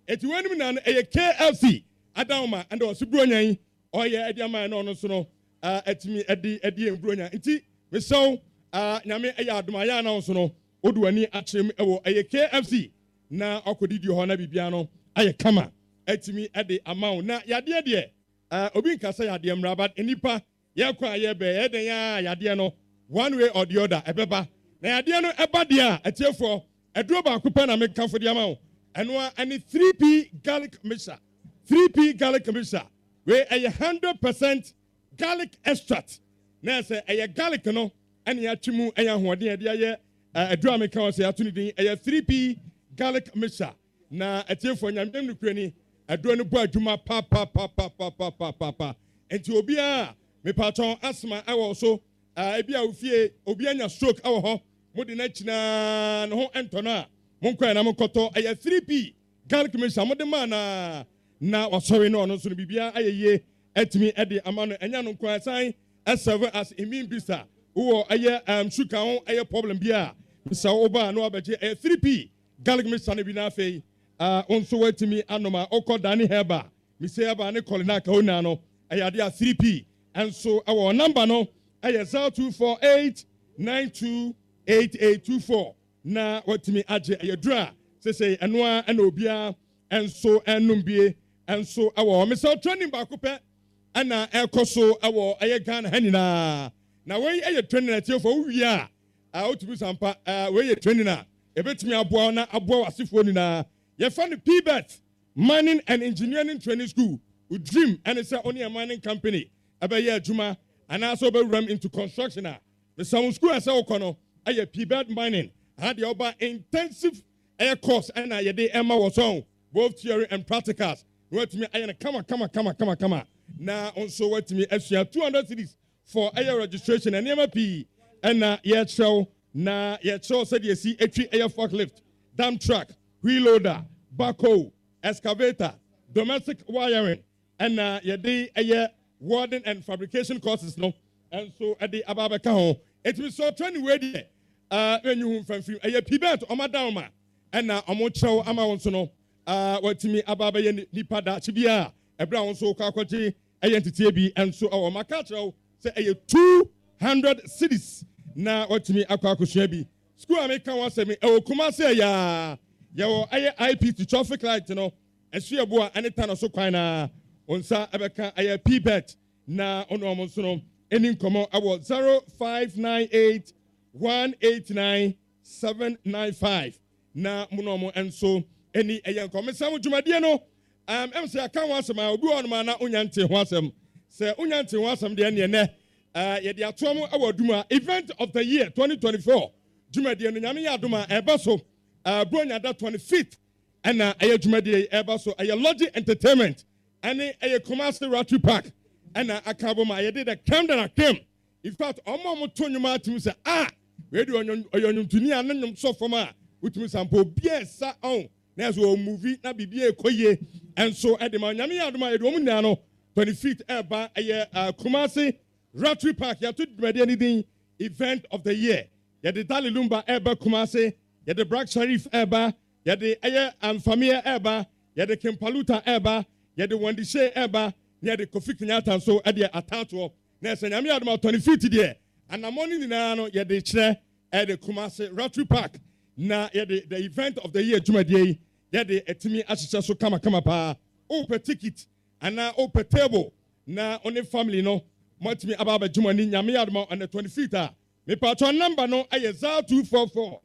eti wenim na ɛyɛ K F C adawma and ɔso buronyan ɔyɛ ɛde ama no no so no ɛtimi ɛde ɛde buronyan nti mesaw nyame ɛyɛ adomaya na so no oduani akyem ɛwɔ ɛyɛ K F C na ɔkɔdidi hɔ na bibia no ayɛ kama ɛtimi ɛde ama na yadeɛ deɛ obi nkasa yadeɛ mraba enipa yɛkɔ ayɛ bɛ ɛden ya yadeɛ no one way or the other ɛbɛba na yadeɛ no ɛba deɛ a ɛtiefo ɛduro baako pɛ na mekamfo de ama wo ɛnoa ɛne three P garlic mixture three P garlic mixture we ɛyɛ one hundred percent garlic extract na ɛsɛ ɛyɛ garlic no ɛne yɛatwi mu ɛyɛ ahoɔden ɛde ayɛ ɛduro a meka wɔ sɛ yɛato ne din ɛyɛ three P garlic mixture na ɛtiefo nyamdem no kurani ɛduro no bɔ adwuma pa pa pa pa pa pa pa pa pa enti obiara mepatɔn asma ɛwɔ so ebi a ofie obi anya stroke ɛwɔ hɔ mode na kyina ne ho ɛntɔno a monkɔ na monkɔtɔ ɛyɛ three P garlic mixture mode ma na na wasɔre no ɔno nso no bibia ayɛ yie ɛtumi ɛde ama no ɛnya no nkɔ ɛsan ɛserve as immune booster wowɔ ɛyɛ um, sugar ho ɛyɛ problem bi a bisa woba no abɛgye ɛyɛ three P garlic mixture no bi na afei ɔnso watumi anoma ɔkɔ dani herba mise herba ne kɔlina ka ona no ɛyɛ ade a three P ɛnso ɛwɔ number no ɛyɛ zero two four eight nine two eight eight two four na watumi agye ɛyɛ dura sese ɛnoa ɛna obia ɛnso ɛnum bie ɛnso ɛwɔ misal training baako pɛ ɛna ɛkɔ so ɛwɔ ɛyɛ Ghana ha nyinaa na wɔyi ɛyɛ training na tie fo wuyi a otumi sampa wɔyɛ training a ebetumi aboa na aboa wasifoɔ nyinaa yɛfa no P B E T mining and engineering training school with dream and it's only a mining company ɛbɛyɛ adwuma and also ram into construction a some school as okono ɛyɛ P B E T mining had the over intensive air course and I yɛde ɛma wɔ so both theory and practicals wɔtumi ayɛ no kama kama kama kama kama na also wɔtumi asua two hundred cedis for air registration and nneɛma pii ɛna yɛkyerɛw na yɛkyerɛw sɛdeɛ esi etwi air forklift dump truck wheel loader backhoe excavator domestic wiring ɛna yɛde ɛyɛ welding and fabrication courses no and so ɛde ababɛka ho etumi so training wey deɛ ɛɛ enyi ho mfamfim ɛyɛ P B E T ɔmo adawoma ɛna ɔmo kyerɛw ama wɔn so no ɛɛ wɔtumi ababɛyɛ nipa da kyibia ɛbrɛ wɔn so kɔ akɔgye ɛyɛ ntetie bi ɛnso ɛwɔ ɔmo aka kyerɛw sɛ ɛyɛ two hundred cedis na wɔtumi akɔ akɔsua bi school a meka wɔn asɛm ɛwɔ Kumasi ɛyaa yɛwɔ ɛyɛ I P T traffic light no ɛso yɛ bo a ɛne ta no so kwan na onsa ɛbɛka ɛyɛ P B E T na ɔno ɔmo nso no ɛni nkɔmɔ ɛwɔ zero five nine eight one eight nine seven nine five na mo no ɔmo nso ɛni ɛyɛ nkɔmɔ sɛm dwumadie no ɛm ɛm sɛ aka ho asɛm a obi wɔ no ma na onya nte ho asɛm sɛ onya nte ho asɛm deɛ neɛ nɛ ɛɛ yɛde atoa mo ɛwɔ duma event of the year twenty twenty-four dwumadie no nyame yɛ adoma ɛbɛ so ɛɛ bronyada twenty-fifth ɛna ɛyɛ dwumadie ɛbɛ so ɛyɛ lodge entertainment ɛne ɛyɛ Kumasi Rotary Park ɛna aka bɔ ma yɛde the camp and a camp in fact ɔmo ɔmo to nnwuma atumi sɛ ah wei de ɔyɛ ɔnyɔntuni a ne nnwom sɔ fam a wotumi sampo obiara ɛsa ɔn na ɛsɛ ɔmo movie na biribi ekɔ yie ɛnso ɛde ma nyame yɛ adoma yɛde ɔmo nyinaa no twenty-fifth ɛɛba ɛyɛ Kumasi Rotary Park yɛto dwumadie ne din event of the year yɛde Dali Lumba ɛɛba Kumasi yɛde Black Sharif ɛɛba yɛde ɛyɛ Amfamia ɛɛba yɛde Kimpaluta ɛɛba yɛde Wandishe ɛɛba na yɛde Kofi Kenyatta nso ɛde atatoɔ na ɛsɛ nyame yɛ adoma twenty-fifth deɛ anamɔ ne nyinaa no yɛde kyerɛ ɛde Kumasi Rotary Park na yɛde the event of the year dwumadie yi yɛde ɛtumi ahyehyɛ so kama kama paa wopɛ ticket anaa wopɛ table na one family no mɔtumi aba abɛdwuma ni nyame yɛ adoma on the twenty-fifth a mepatɔ number no ɛyɛ zero two four four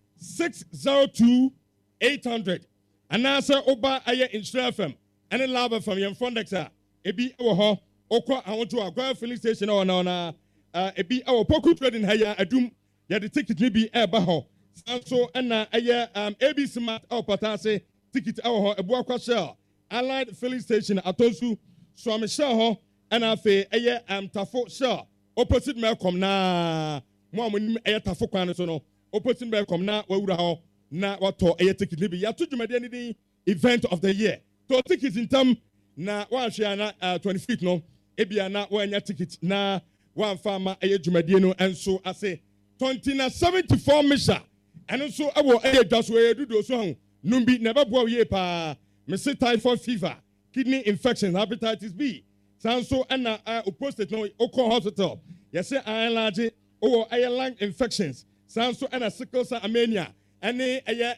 six zero two eight hundred anaasɛ woba ɛyɛ Insura F M ɛne Lava F M yɛn Fondex a ebi ɛwɔ hɔ okɔ ahoto agua filling station ɛwɔ na ɔna ebi ɛwɔ Poku Trading ha yɛ adum yɛde ticket ni bi ɛɛba hɔ sanso ɛna ɛyɛ A B C Mart ɛwɔ Pataase ticket ɛwɔ hɔ Ebuakwa Shell Allied filling station Atonsu Swami Shell hɔ ɛna afei ɛyɛ Tafo Shell opposite Melcom na mo a mo nim ɛyɛ Tafo kwan no so no opposite Melcom na wawura hɔ na watɔ ɛyɛ ticket ni bi yɛato dwumadie ni din event of the year to ticket ntam na wahwɛ ana twenty-fifth no ebia na wanya ticket na wamfa ama ɛyɛ dwumadie no ɛnso ase twenty na seventy-four misha ɛno nso ɛwɔ ɛyɛ dwa so ɛyɛ dudu so ho num bi na ɛbɛboa wo yie paa Mister Typhoid fever, kidney infection, hepatitis B. Sanso and uh, opposite no Oko Hospital. Yes, I allergy or I lung infections. Sanso and a sickle cell anemia. And a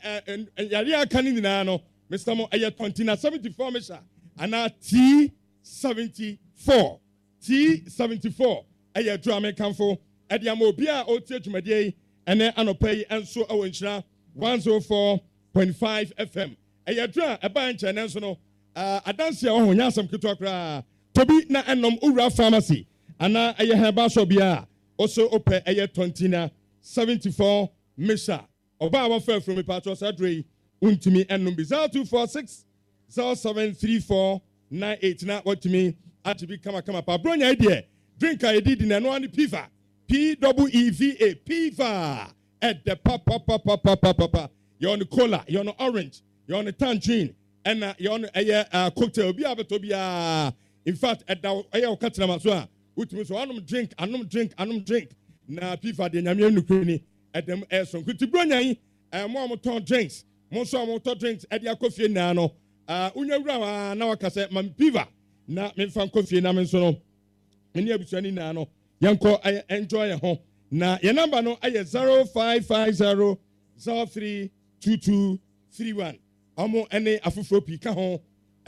Yaria Caninano, Mister Mo a twenty seventy-four Misha. And a T seventy-four. T seventy-four. A drama camphor. At Yamobia O T H Media. And then Anopay and so Owenshra one oh four point five F M. A yadra a bunch and national uh Adansia on Yasam Kutokra. Toby na enom Ura Pharmacy. Ana a Yahabasho also open a twenty seventy-four Misha. Oba one fair from a patros adre untimi and numbizal two four six zero seven three four nine eight na what to me at to become a come up. Bronya idea. Drink I did in an one P V A. P W E V A, P V A, at the papa, papa, papa, papa. You're on the cola, you're on the orange, you're on the tangerine, and uh, you're on a uh, cocktail. Be able to be, uh, in fact, at the Ayo Katrama, so, which means I don't drink, I don't drink, I don't drink. Now, P V A, the Yamian Ukraine, at them air some good to bring and more motor drinks, more so motor drinks at your coffee now. Uh, Unya Rama, now I can say, man, P V A, not me from coffee, and I'm so, and you're between now. Yanko, I enjoy a home. Na your number no I zero five five zero zero three two two three one. Amo ene afufro pika ho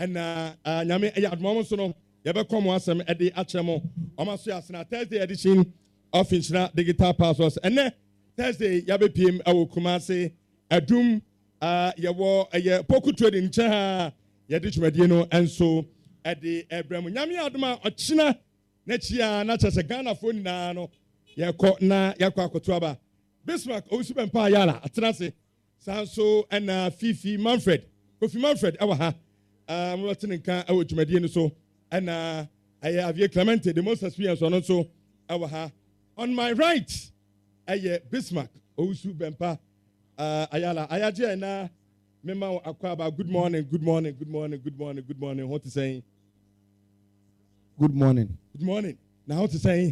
na nyame e admo so no ye be come asem e de achemo. Omo so asena Thursday edition of Inshira Digital Passports. Ene Thursday ya be pm awo Kumase adum uh ye wo ye poku trading che ha ye de twedie no enso e de ebrem nyame adoma ochina na chia na chese Ghana phone na no yako na yako akotoaba Bismarck Owusubempa Ayala atrase sanso and Fifi Manfred Kofi Manfred awa ha um what nka awo dwumadie no so and uh Avie Clemente the most experience on so awa ha on my right aye Bismarck Owusubempa uh Ayala ayaje na mema akwaba good morning good morning good morning good morning good morning what to say. Good morning. Good morning. Now to say,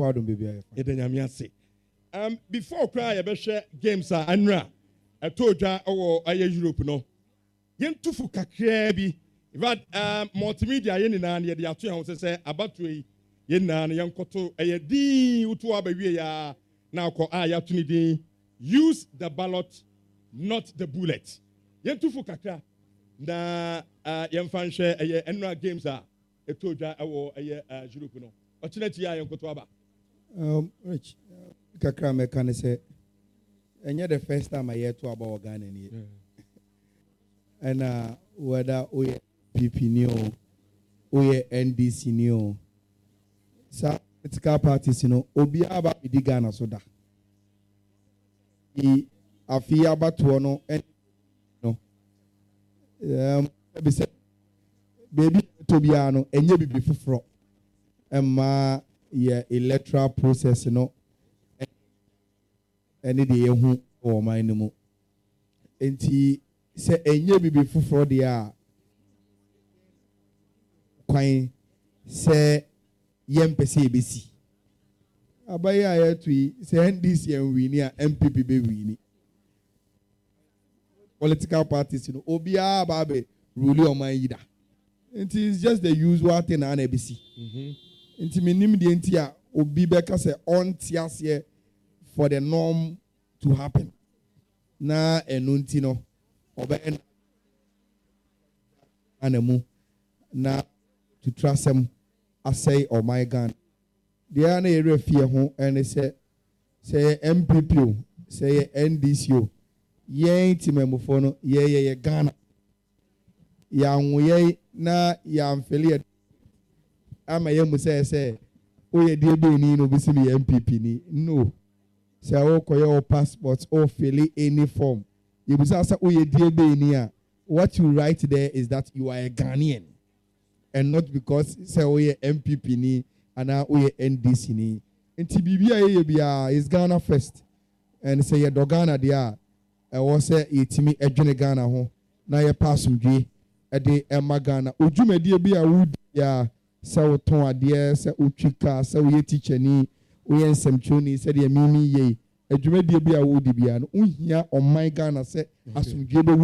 um, before cry, I share games are Anra. I told you, oh, I Europe no. Yen tufu kakrebi. If um multimedia yen na ye the atu house say about we yen na yen koto e di utu abawie ya na ko aya tuni din. Use the ballot, not the bullet. Yen tufu kakra na yen fan share e Anra games are. Etoja awo eye Europe no ochinati ya yenkoto aba um rich kakra me kan say enye the first time I hear to about Ghana ni and uh whether we P P ni o we N D C ni o sa political parties no obi aba di Ghana so da i afia abato no no um be say baby Tobiano, and you be fufro. And my electoral process, no, any day who or my name. And he said, and you be fufro, they are quite say, yem pesi B C. Abaya to send this year we near M P P be winning. Political parties, you know, Obia Babe, rule on my ida. It is just the usual thing on A B C. It means the entire Obi Beka say on tiasie for the norm to happen. Na enuntino obe en anemu na to trust them I say oh my God. The other area fear home and they say say M P P say N D C O ye timemufono ye ye ye Ghana ya nwuye na ya mfeli ama ye mu say say o ye die be ni no bisi me M P P ni no say o koye o passport or fill any form you bisa say o ye die be ni a what you write there is that you are a Ghanaian and not because say o ye M P P ni ana o ye N D C ni enti bibia ye bia is Ghana first and say ye do Ghana dia e wo say yetimi adwene Ghana ho na ye pass mdwe ede ema Ghana odwumadi bia wo ya se wo ton ade se otwika se wo ye teacher ni wo ye nsemtwoni se de mimi ye adwumadi bia wo di bia no uhia oman Ghana se asomdwe be wom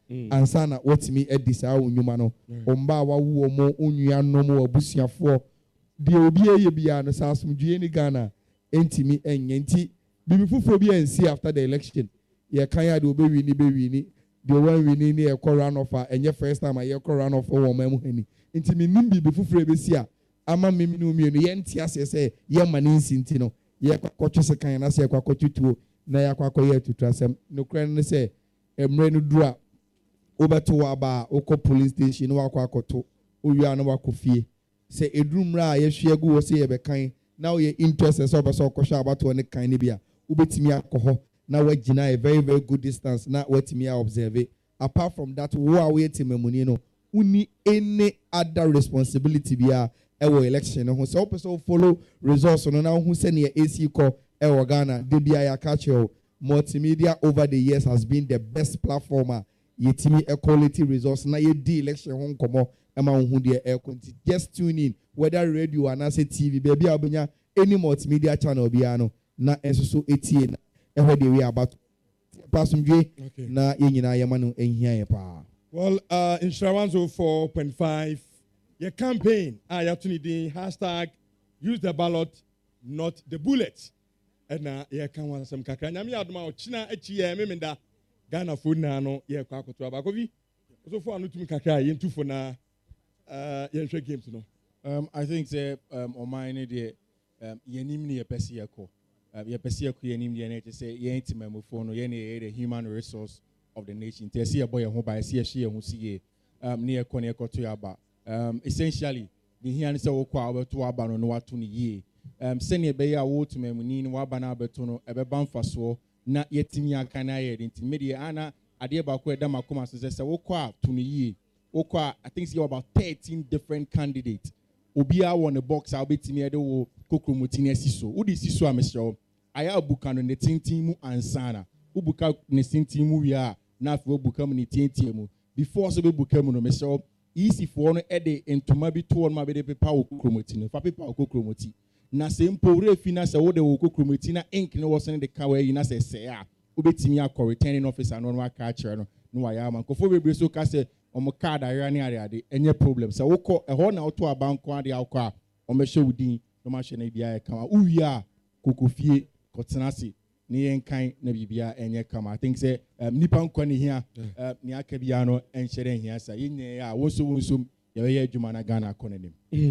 ansa na watimi edi saa onyuma no omba wawo mo onua no mo abusuafo de obi eye bia no saa asomdue ni Ghana entimi enye nti bibi fufuro bi ensi after the election ye kan ya de obewi ni bewi ni de one wini ni e kọ run off enye first time ye kọ run off wo mamu hani nti mi nim bibi fufuro ebesi a ama mimi no mienu ye nti ase se ye mane nsi nti no ye kwakọtwe se kan na se ye kwakọtwe tuo na ya kwakọye tutrasem no kran ne se emre no dura obeto aba okọ police station no wakọ akoto owia no wakọ fie se edurumra a ye hwe gu wo se ye bekan na wo ye interest se obeso okọhwa abato ne kan ne bia ubetimi akọho na wagina a very very good distance na watimi observe apart from that wo a we timamuni no uni any other responsibility bia ewo election no so person follow results no na hu se ne A C call ewo Ghana de bia ya catch you multimedia over the years has been the best platform yetimi equality results na ye di election ho nkomo ema hu de e conti just tune in whether radio and as T V baby abenya any multimedia channel bia no na enso so etie na ehwe de we about pasumdwe na ye nyina ye ma no ehia ye pa. Well, uh, in one oh four point five, your campaign, I have to need the hashtag use the ballot, not the bullet. And uh, yeah, can want some kakra. Nyami aduma China echi ye memenda Ghana food na no ye kwa koto abakovi. So for anu tumi kakra ye ntu for na uh ye nhwe games no. Um, I think say um on my idea um ye nim ni ye pesi ye ko. Um ye pesi ye ko ye nim ni ye say ye intimate phone no ye ne the human resource of the nation. Te see a boy who by see a she who see um near Konya Kotoyaba. Um essentially the here say okwa abeto aba no no wato ni ye. Um senior beya wo to memuni ni waba na abeto no ebe banfaso na yetimi aka na ye nti media ana ade ba ko eda makoma so say okwa to ni ye. Okwa I think see about thirteen different candidates. Obia won the box a obetimi ede wo kokromuti na siso. Udi siso amesho. Aya buka no ne tintin mu ansana. Ubuka ne tintin mu wi a na afọ buka mu ne tintin mu before so be buka mu no mesho easy for no ede entoma bi to no ma be de pepa okokromoti no fa pepa okokromoti na se mpore fi na se wo de okokromoti na ink no was in the car where na se se a obetimi akọ returning officer no no aka kire no no wa ya man kofo bebre so ka se omo card ara ni are ade enye problem se wo kọ eho na oto abanko ade akọ a omo hye wudin no ma hye na bia e kama uwi a kokofie kotenase ni yenkan na bibia enye kama. I think say um, nipa nkwa ni hia uh, ni aka bia no enhyere hia sa yenye a wonso wonso ye ye adwuma na Ghana konenim.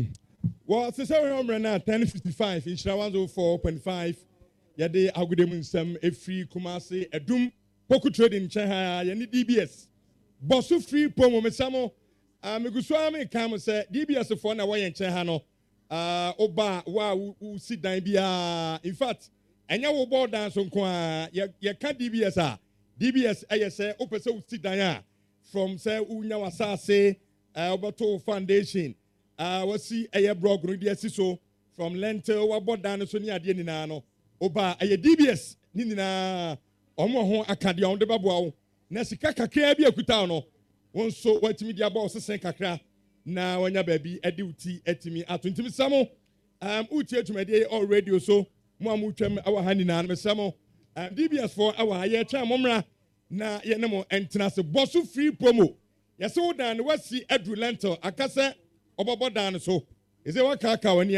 Well, since we are now ten fifty-five in one oh four point five ye de agudem nsem efri Kumasi edum poku trading cheha ye ni D B S bosu free promo mesamo ameguso ame kam say D B S for na wo ye cheha no uh oba wa u sit down bia in fact enya wo board dance nko a ye ka D B S a D B S aye say opese wo sit down a from say unya wasase uh obato foundation uh wasi aye blog no dia siso from lentil wa board dance so ni ade ni na no oba aye D B S ni ni na omo ho akade on de baboa wo na sika kakra bi akuta no wonso watimi dia ba osesen kakra na wanya baby edi uti etimi atontimi samo um uti etumade already so mo amutwam awa hani na mesamo um D B S for awa ye twa momra na ye ne mo entena se bosu free promo ye se wodan wasi edu lentil akase obobodan so eze waka aka wani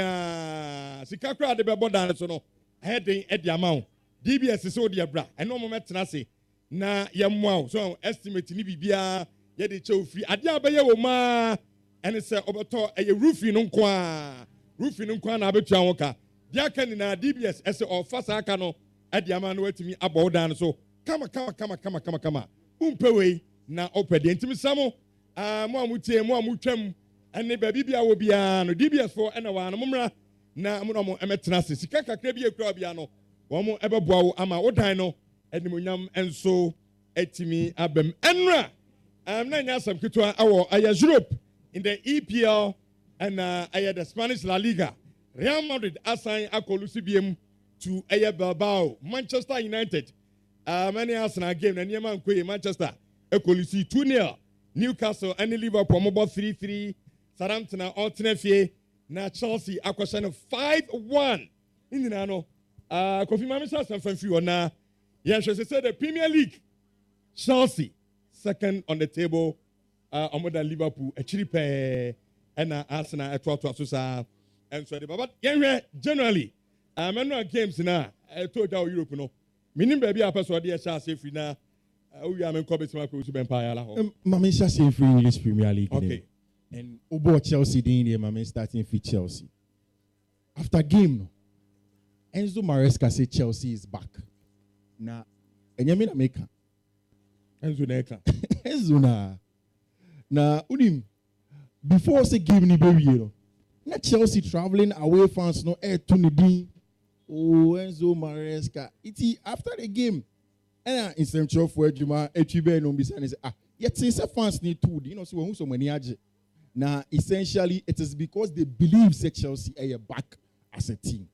a sika kra de bebodan so no heading edi amount D B S so de bra eno mo metena se na ye mo so estimate ni bibia ye de chew free ade abaye wo ma ene se oboto eye roofing no nko a roofing no nko na abetua woka dia kan na D B S ese ofasa aka no ade ama no watimi abo dan so kama kama kama kama kama kama umpewei na opede ntimi samo ah mo amutie mo amutwam ene ba bibia wo bia no D B S for ena wa no momra na mo no mo emetena se sika kakra bi ekura bia no wo mo ebeboa wo ama wo dan no enimonyam enso etimi abem enra um na nya sam kitwa awo aya Europe in the E P L and uh, aya the Spanish La Liga. Real Madrid assign akolusi biem to aya Bilbao. Manchester United uh many Arsenal game na niema nkwe Manchester akolusi two nil. Newcastle and Liverpool mobile three three. Southampton alternate na Chelsea akwasha five one. Indi na no uh Kofi Mami sa san fanfi ona. Yes, she said the Premier League Chelsea second on the table. Uh, I'm with Liverpool. A cheap and Arsenal at twelve to Asusa. And so the but generally, I'm not games now. I told you Europe no. Meaning baby, I pass what they shall say free now. We are in Kobe Smako to Empire. Mamma shall say free English Premier League. Okay. And Obo Chelsea, the India, Mamma starting for Chelsea. After game, Enzo Maresca say Chelsea is back. Now, and you mean America? Enzo Neka. Enzo na. Now, unim before say game ni baby, you know. Now Chelsea traveling away fans no air to Nidin. Oh, Enzo Maresca. Iti after the game, and in central for Juma, Echibe no bisa say ah, yet since fans need to, you know, so who so many aje. Now, essentially, it is because they believe that Chelsea are back as a team.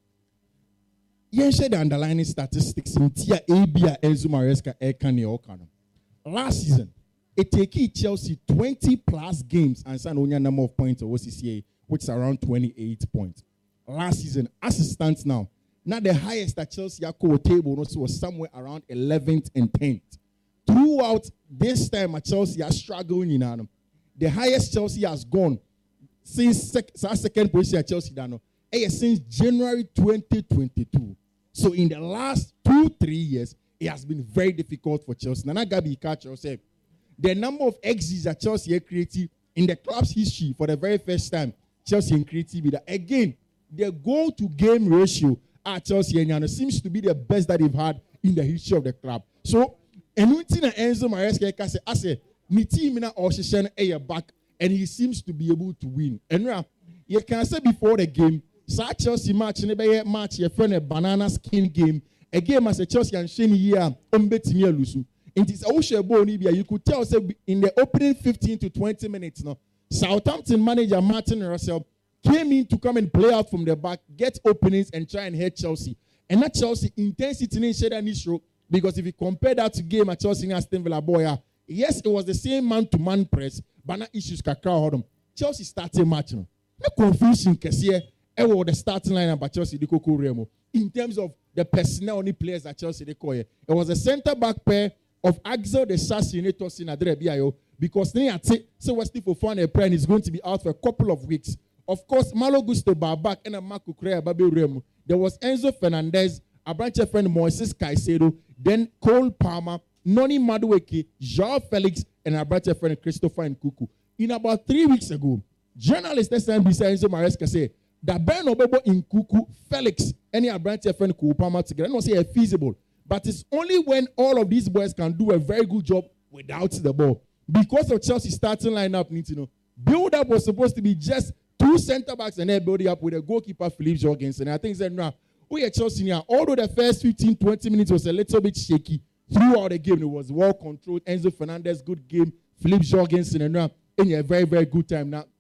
You share the underlying statistics in Tia A B A Enzo Maresca Ekane Okano. Last season, it took Chelsea twenty plus games and San Onya number of points or O C C A, which is around twenty-eight points. Last season, as it stands now, not the highest that Chelsea are table was somewhere around eleventh and tenth. Throughout this time, Chelsea are struggling in Adam. The highest Chelsea has gone since sec- second position at Chelsea Dano, since January twenty twenty-two. So in the last two, three years, it has been very difficult for Chelsea. Nana Gabi catch yourself. The number of exits that Chelsea created in the club's history for the very first time, Chelsea created with that. Again, the goal-to-game ratio at Chelsea seems to be the best that they've had in the history of the club. So, Enutina Enzo Maresca say, I say, my team in our back, and he seems to be able to win. And now, you can say before the game, Sa Chelsea match, never match, your friend a banana skin game, a game as a Chelsea and Shane here, Umbetimi Lusu. It is Osha Bonibia. You could tell say in the opening fifteen to twenty minutes now, Southampton manager Martin Russell came in to come and play out from the back, get openings, and try and hit Chelsea. And that Chelsea intensity in shade an issue because if you compare that to game at Chelsea and Aston Villa Boya, yes, it was the same man-to-man press, but not issues kakra hodom. Chelsea starting match no. No confusion kesiye. Ewo the starting line about Chelsea the Coco Remo. In terms of the personnel only players that Chelsea they call it. It was a centre back pair of Axel the Sassi Tosin Adrebiayo because they had say so Wesley Fofana Prime is going to be out for a couple of weeks. Of course, Malo Gusto Babak and a Marco Crea Babi Remo. There was Enzo Fernandez, a branch of friend Moises Caicedo, then Cole Palmer, Noni Madueke, Joao Felix, and a branch of friend Christopher Nkuku. In about three weeks ago, journalists that stand beside Enzo Maresca say that Ben Obebo Nkuku, Felix, and a branch of friend Cole Palmer together. I don't say it's feasible, but it's only when all of these boys can do a very good job without the ball. Because of Chelsea's starting lineup, need to know build up was supposed to be just two centre backs and then build up with a goalkeeper Philippe Jorgensen. I think that now we at Chelsea now, although the first fifteen to twenty minutes was a little bit shaky, throughout the game it was well controlled. Enzo Fernandez, good game. Philippe Jorgensen and now in a very, very good time now.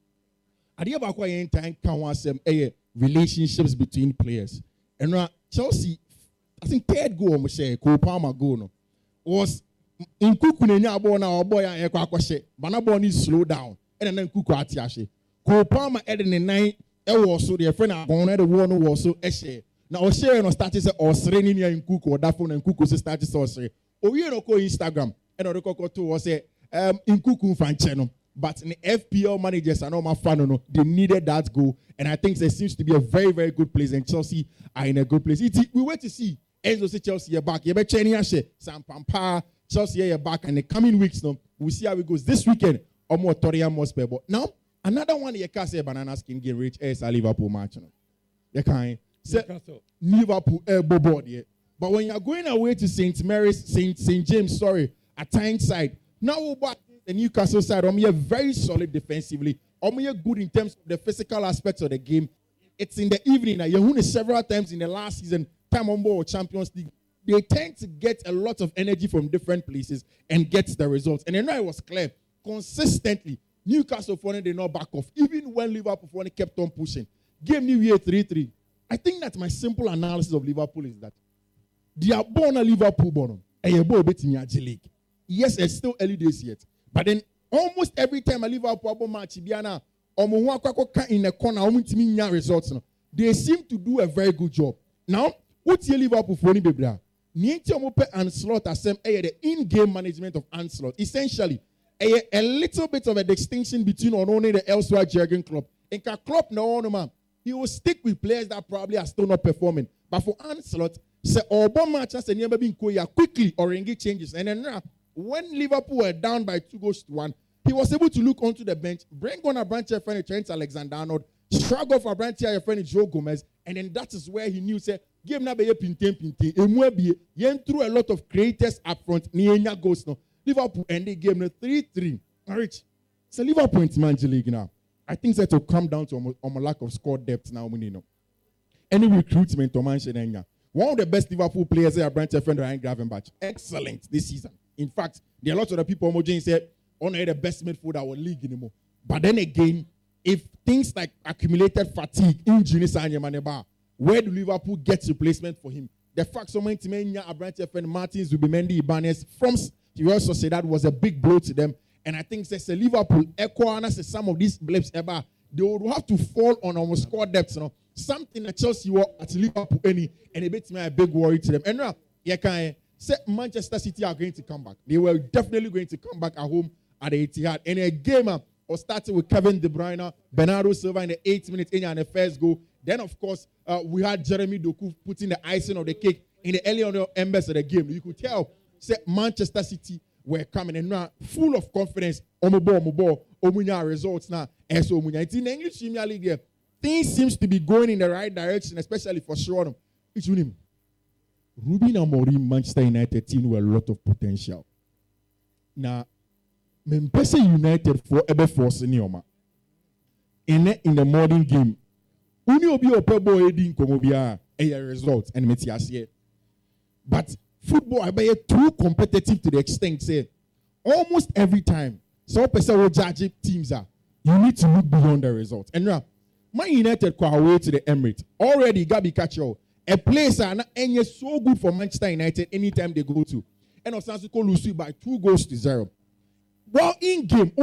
I think about quite time can some relationships between players. And now Chelsea, I think third goal I'm saying, Cole Palmer goal no, was in Kuku nenya ball now or boy and Ekwakoshe, but na ball needs slow down. And then Kuku atiashe. Cole Palmer added in the nine, it was so their friend gone at the one was so eshe. Now Oshe no started or serene in Kuku or that phone and Kuku started sorcery. Oh, you know, call Instagram and or the Coco too was say um in Kuku fan channel. But in the F P L managers, I know my fan, no, they needed that goal. And I think there seems to be a very, very good place. And Chelsea are in a good place. It, we wait to see Enzo say Chelsea are back. You bet Cheniashe, Sam Pampa, Chelsea are back. And the coming weeks, no, we'll see how it goes. This weekend, or more Torian Mospe. But now, another one you can say banana skin game reach is a Liverpool match. No? You can't say Liverpool elbow board. Yeah. But when you're going away to Saint Mary's, Saint Saint James, sorry, at Tyneside, now we're back. The Newcastle side, I'm here very solid defensively. I'm here good in terms of the physical aspects of the game. It's in the evening. You won several times in the last season, time on board Champions League. They tend to get a lot of energy from different places and get the results. And I know it was clear. Consistently, Newcastle for did not back off. Even when Liverpool for kept on pushing. Game New Year three three. I think that my simple analysis of Liverpool is that they are born a Liverpool born. And you're born in the league. Yes, it's still early days yet. But then almost every time a Liverpool match, in the corner, results. They seem to do a very good job. Now, what's your Liverpool for any baby? Niente omope Ancelot asem eye the in-game management of Ancelot. Essentially, eye a little bit of a distinction between only the elsewhere Jurgen Klopp. And Klopp no no man, he will stick with players that probably are still not performing. But for Ancelot, say Obo match as never been quickly or engage changes. And then now, when Liverpool were down by two goals to one, he was able to look onto the bench, bring on a branch of friend Trent Alexander-Arnold, struggle for a branch of friend Joe Gomez, and then that is where he knew say game na be pinten pinten. Emwe yen threw a lot of creators up front. Nienya goals no. Liverpool ended game no three three. Rich. So Liverpool in Manchester League now. I think that will come down to um, um, a lack of squad depth now. You know, any recruitment to Manchester. One of the best Liverpool players are Brent Friend Ryan Gravenberch. Excellent this season. In fact, there are lots of the people Mojo said, "Honor the best midfielder our league anymore." But then again, if things like accumulated fatigue, injuries, and Yamaneba, where do Liverpool get replacement for him? The fact someone to me, Brent Friend Martins, Zubimendi, Ibanez from Real Sociedad was a big blow to them. And I think says Liverpool echo and say some of these blips ever they would have to fall on our squad depth. You know, something that Chelsea were at Liverpool any and a bit me a big worry to them. And now you can say Manchester City are going to come back. They were definitely going to come back at home at the Etihad. And a game uh, was started with Kevin De Bruyne, Bernardo Silva in the eighth minute in and the first goal. Then of course uh, we had Jeremy Doku putting the icing on the cake in the early on the embers of the game. You could tell say Manchester City were coming and now full of confidence. Omobo, omobo, omunya results now. And so omunya. In the English Premier League, yeah, things seems to be going in the right direction, especially for sure. It's him. Ruben Amorim, Manchester United team with a lot of potential. Now, Manchester United for ever force in in in the modern game. Uni obi opebo edin komobia a result and metiasie. But football, I be too competitive to the extent say almost every time some person will judge teams are you need to look beyond the result. And now, Man United go away to the Emirates already. Gabi Kacho, a place and is so good for Manchester United anytime they go to. And Osansuko lose by two goals to zero. Well, in game,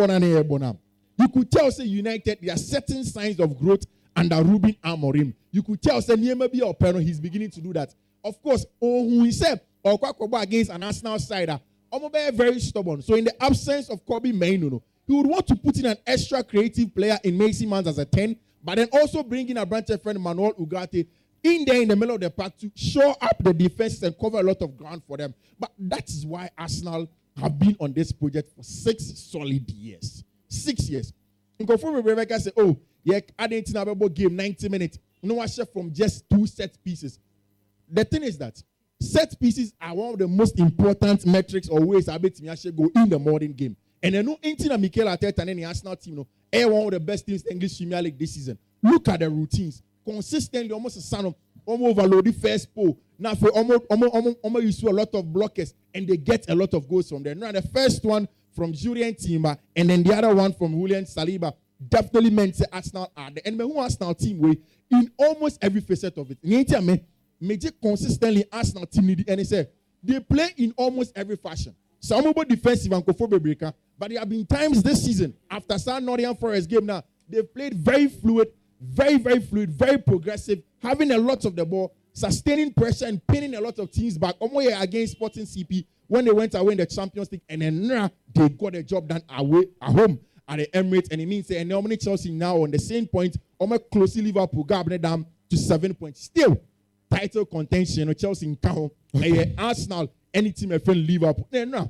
you could tell say United there are certain signs of growth under Ruben Amorim. You could tell say Niemabi Openo he's beginning to do that. Of course, oh, who he said, or against an Arsenal sider, Omobe very stubborn. So in the absence of Kobe Mainuno, he would want to put in an extra creative player in Mason Mount as a ten, but then also bring in a branch friend Manuel Ugarte in there in the middle of the park to shore up the defenses and cover a lot of ground for them. But that is why Arsenal have been on this project for six solid years. Six years. In Kofu Rebecca said, oh, yeah, I didn't know about game ninety minutes. No one chef from just two set pieces. The thing is that set pieces are one of the most important metrics or ways I bet me actually go in the modern game. And I know anything Mikel Arteta and the Arsenal team, you know, are one of the best teams in the English Premier League this season. Look at the routines. Consistently, almost a son of almost overload the first pole. Now for almost almost almost almost you see a lot of blockers and they get a lot of goals from there. Now the first one from Julian Timber and then the other one from William Saliba definitely meant to Arsenal are the and who Arsenal team way in almost every facet of it. Major consistently Arsenal team and they say they play in almost every fashion. Some about defensive and breaker, but there have been times this season after San Nottingham Forest game now they've played very fluid, very very fluid, very progressive, having a lot of the ball, sustaining pressure and pinning a lot of teams back. Almost against Sporting C P when they went away in the Champions League and then nah, they got the job done away at home at the Emirates and it means and normally Chelsea now on the same point, almost closely Liverpool got down to seven points still. Title contention, you know, Chelsea in Cajon, and Arsenal, any team friend Liverpool. Then no.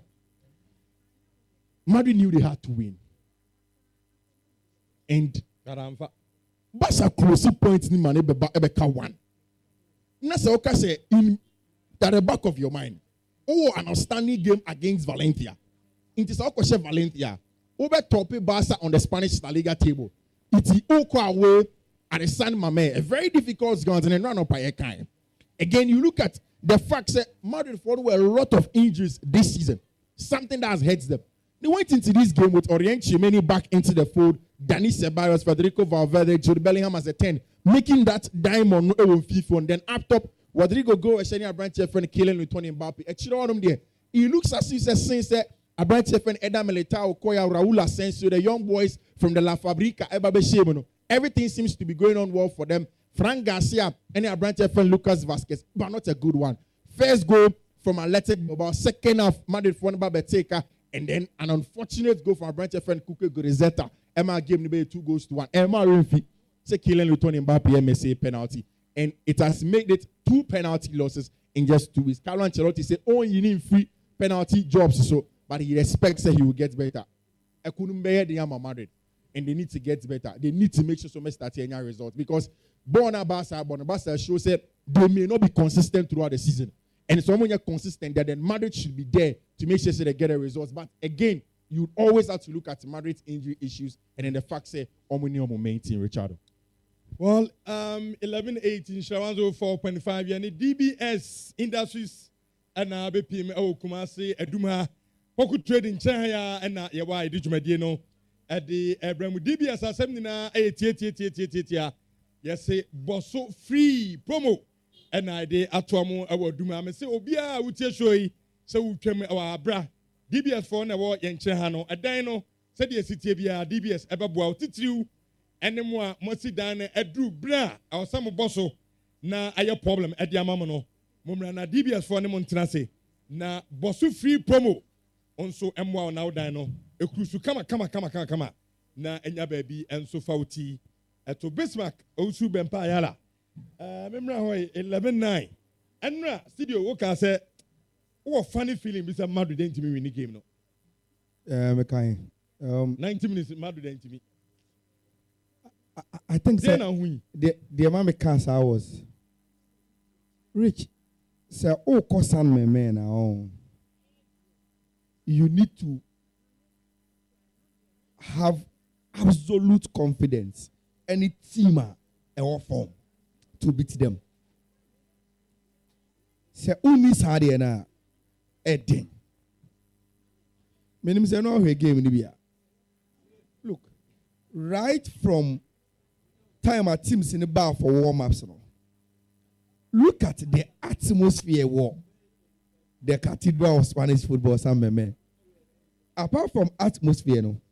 Madrid knew they had to win. And Barca close points in man Ebeka one. That's what say in at the back of your mind. Oh, an outstanding game against Valencia. It is all Valencia. Over top Barca on the Spanish La Liga table. It is Oko away at the San Mamé, a very difficult ground and a run up by a kind. Again, you look at the fact that Madrid were a lot of injuries this season, something that has hurt them. They went into this game with Orient Chimeni back into the fold, Dani Ceballos, Federico Valverde, Jude Bellingham as a ten, making that diamond on FIFA, and then up top, Rodrigo Go, a senior branch friend, killing with Tony Mbappe. Actually, on them there, he looks as if since a branch friend, Eda Militao, Koya, Raul Asensio, the young boys from the La Fabrica, Ebabe Shebono. Everything seems to be going on well for them. Frank Garcia and our branch friend Lucas Vasquez, but not a good one. First goal from Athletic Bilbao, second half Madrid for Beteka, and then an unfortunate goal from our branch friend Kuke Gorizeta. Emma gave me two goals to one. Emma Renfi say Kylian Luton Mbappe M S A penalty, and it has made it two penalty losses in just two weeks. Carlo Ancelotti said, "Oh, you need free penalty jobs," so but he expects that he will get better. I couldn't bear the Yama Madrid, and they need to get better. They need to make sure some start any results because Bona Barca, Bona Barca shows that they may not be consistent throughout the season. And someone you're consistent, that then Madrid should be there to make sure that they get a result. But again, you always have to look at Madrid's injury issues and then the fact say, Omunio maintain Richard. Well, um, eleven eighteen, Shawanzo four point five, yani D B S Industries, and uh, B P M O Kumasi, Eduma, Poku Trading Chaya, and uh, Yawa, Dijumadieno, at the Abraham D B S Assembly, eighty, eighty, eighty, eighty, eighty, yes, say, Bosso free promo. And I did Atuamo, I will do my say, Obia, would tell you, so we came our bra. D B S for never Yanchehano, a dino, said the city via D B S, ever bow titru, and then more, Mossy Dane, a drew bra, our summer bosso. Na a problem at Yamamono. Mumrana D B S for Nemontanase. Na Bossu free promo. Also, M one now dino. A cruise to come, come, come, come, come. Na enya baby and so fauti. At to Bismarck, also Bempayala. Uh, remember eleven nine. And now, studio Woka said, "Oh, funny feeling, Mister Madrid didn't me win the game, no." Um, okay. Um, ninety minutes, Madrid didn't me. I, I think Then so. I win. The the amount cancer was rich. Say, oh, cause me man now. You need to have absolute confidence. Any team or form to beat them. Say, uni sadi na Edding. My name is no game in Libya. Look, right from time our teams in the bar for warm-ups. Look at the atmosphere war. The cathedral of Spanish football, some men. Apart from atmosphere, no.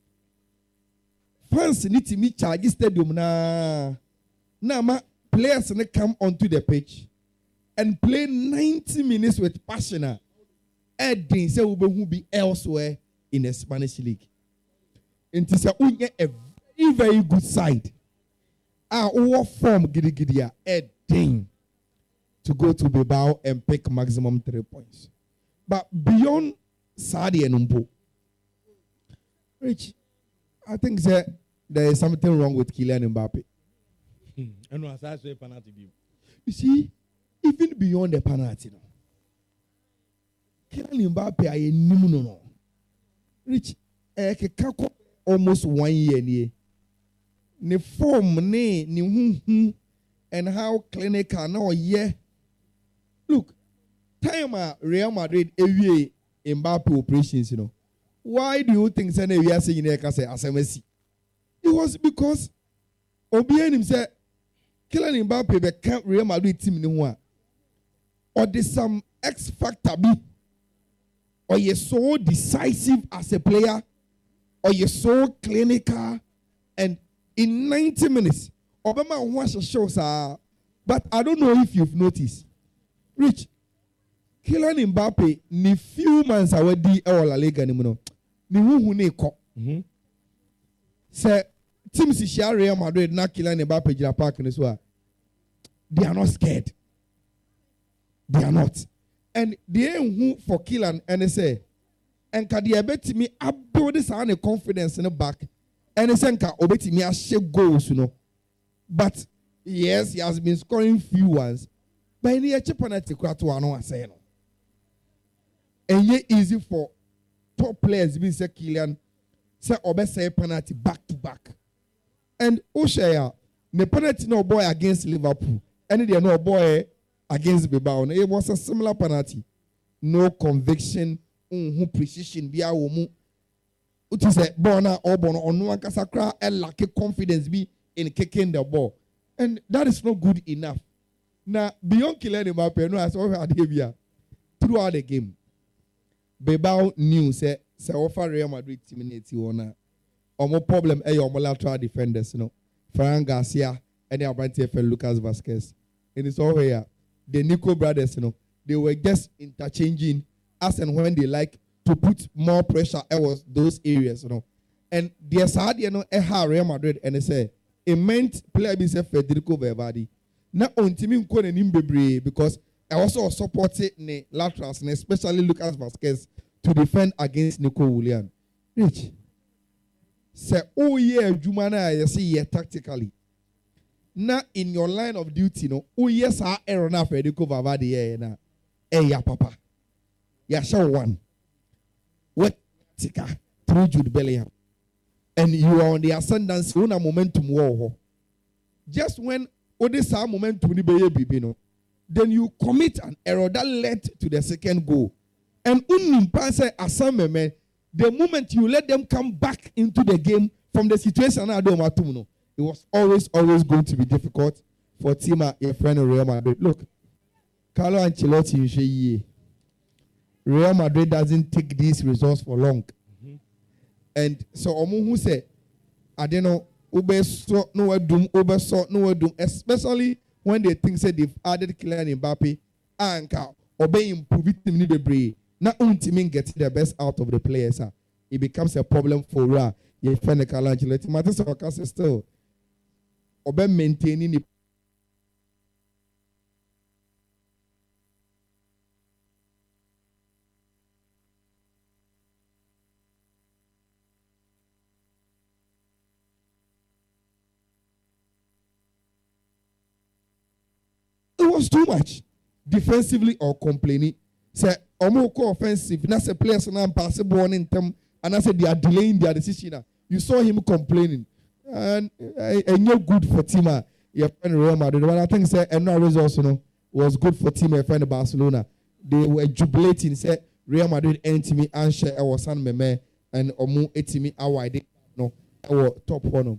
Fans need to meet charge stadium na. Now, ma players need come onto the pitch and play ninety minutes with passion. Edding say we will be elsewhere in the Spanish league. It is a very very good side. Ah, what form gidi gidi Edding to go to Bilbao and pick maximum three points. But beyond Sadi and Umbo, Rich, I think that there is something wrong with Kylian Mbappe. I know, as I say, penalty. You see, even beyond the penalty, no. Kylian Mbappe, I knew no no. Rich, I can almost one year near. Ne form, ne, ne hum hum, and how clinical now, yeah. Look, time uh, Real Madrid every Mbappe operations, you know. Why do you think that we are saying that as Messi? It was because Obian himself, Kylian Mbappe became Real Madrid team in one. Or there's some X factor be, or you're so decisive as a player, or you're so clinical, and in ninety minutes, Obama wants to show sir. But I don't know if you've noticed. Rich, Kylian Mbappe, ni few months away or La Liga ni muno. Ni hu ne ko. Mhm. Say team si share Real Madrid na Kylian Mbappe jira park ni so. They are not scared. They are not. And they who for Kylian and they say and ka dey bet me build this and confidence in the back. And they say nka obeti me a share goals, you know. But yes, he has been scoring few ones. But in the penalty, I say no. And yet easy for top players be say Kylian say obe say penalty back to back. And Oshaya, the penalty no boy against Liverpool, and they no boy against Bilbao. It was a similar penalty. No conviction, um, precision, be a woman. It is a bona or bono on one casacra and lack confidence be in kicking the ball. And that is not good enough. Now, beyond Kylian Mbappe, no, as well had throughout the game. Bilbao knew say say offer Real Madrid team in eighty-one. Omo problem eh your lateral defenders, you know. Fran Garcia and the Abrante Lucas Vasquez. And it's all here. The Nico brothers, you know. they were just interchanging as and when they like to put more pressure on those areas, you know. And the side, you know, a Real Madrid, and they say, it meant player be Federico Valverde. Now, on Timmy Nkone because I also supported the laterals, and especially Lucas Vasquez, to defend against Nico Williams. Rich. Say, oh yeah, Jumana, you see, yeah, tactically. Now, in your line of duty, no, oh yes, I error na Federico Valverde, yeah, na, eh, ya papa, ya show one, what tika through Jude Bellingham, and you are on the ascendance, una momentum war. Just when Odessa momentum ni beye bibi no, then you commit an error that led to the second goal, and unim panse asameme. The moment you let them come back into the game from the situation, I don't want to know. It was always, always going to be difficult for Tima, your friend of Real Madrid. Look, Carlo Ancelotti, Real Madrid doesn't take these results for long. Mm-hmm. And so, Omu who said, I don't know, Ube so no doom, Ube so no doom, especially when they think say they've added Kylian Mbappe, and obey improve it in the brain. Not only get the best out of the players, uh, it becomes a problem for Ra. Your friend Carlo Ancelotti, matters of course still. Obe maintaining the it was too much defensively or complaining. Say Omoko offensive, that's a players now pass the ball in them, and I said they are delaying their decision. You saw him complaining. And and you're good for Tima, your friend Real Madrid. But I think say and results, you know, was good for Tima, your friend Barcelona. They were jubilating, say Real Madrid entimi and share our son Meme and Omu etimi our idea no our top one.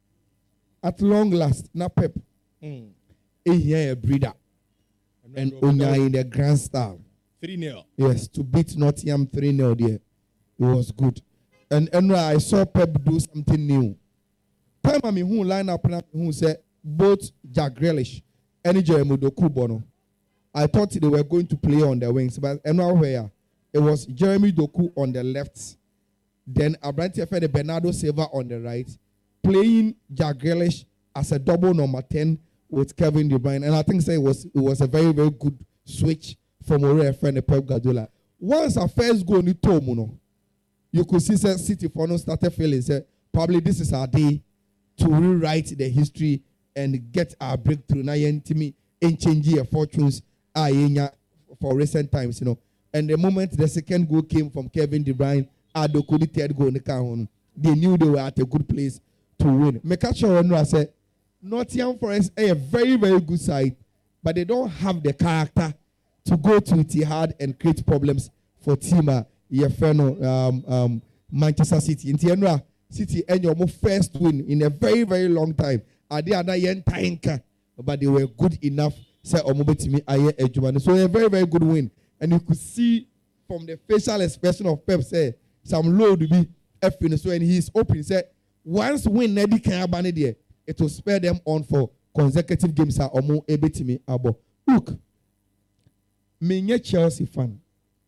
At long last, na Pep. Mm. A breeder. And Onya in the grand style. three nil. Yes, to beat Nottingham three nil there. It was good. And and I saw Pep do something new. Time I mean who line up and who said both Jack Grealish and Jeremy Doku Bono. I thought they were going to play on the wings, but anywhere it was Jeremy Doku on the left, then Abrante Fede Bernardo Silva on the right, playing Jack Grealish as a double number ten with Kevin De Bruyne. And I think say it was it was a very, very good switch from our friend Pep Guardiola. Once our first goal in Tomuno, you could see say City for no started feeling say probably this is our day to rewrite the history and get our breakthrough. Now, me and change your fortunes for recent times, you know. And the moment the second goal came from Kevin De Bruyne, Adoku the third goal in the car, they knew they were at a good place to win. Mekacho I said, Nottingham Forest are a very, very good side, but they don't have the character to go to Etihad and create problems for Tima, your friend, um, um, Manchester City. In Tienra, City and your first win in a very, very long time. Are they another young tanker? But they were good enough. Say Omobetimi Aye Ejumani. So a very, very good win. And you could see from the facial expression of Pep say some low to be effing. So and he's open. Say once win Nedi Kayabani there, it will spare them on for consecutive games. Omo Ebetimi Abo. Look, me a Chelsea fan.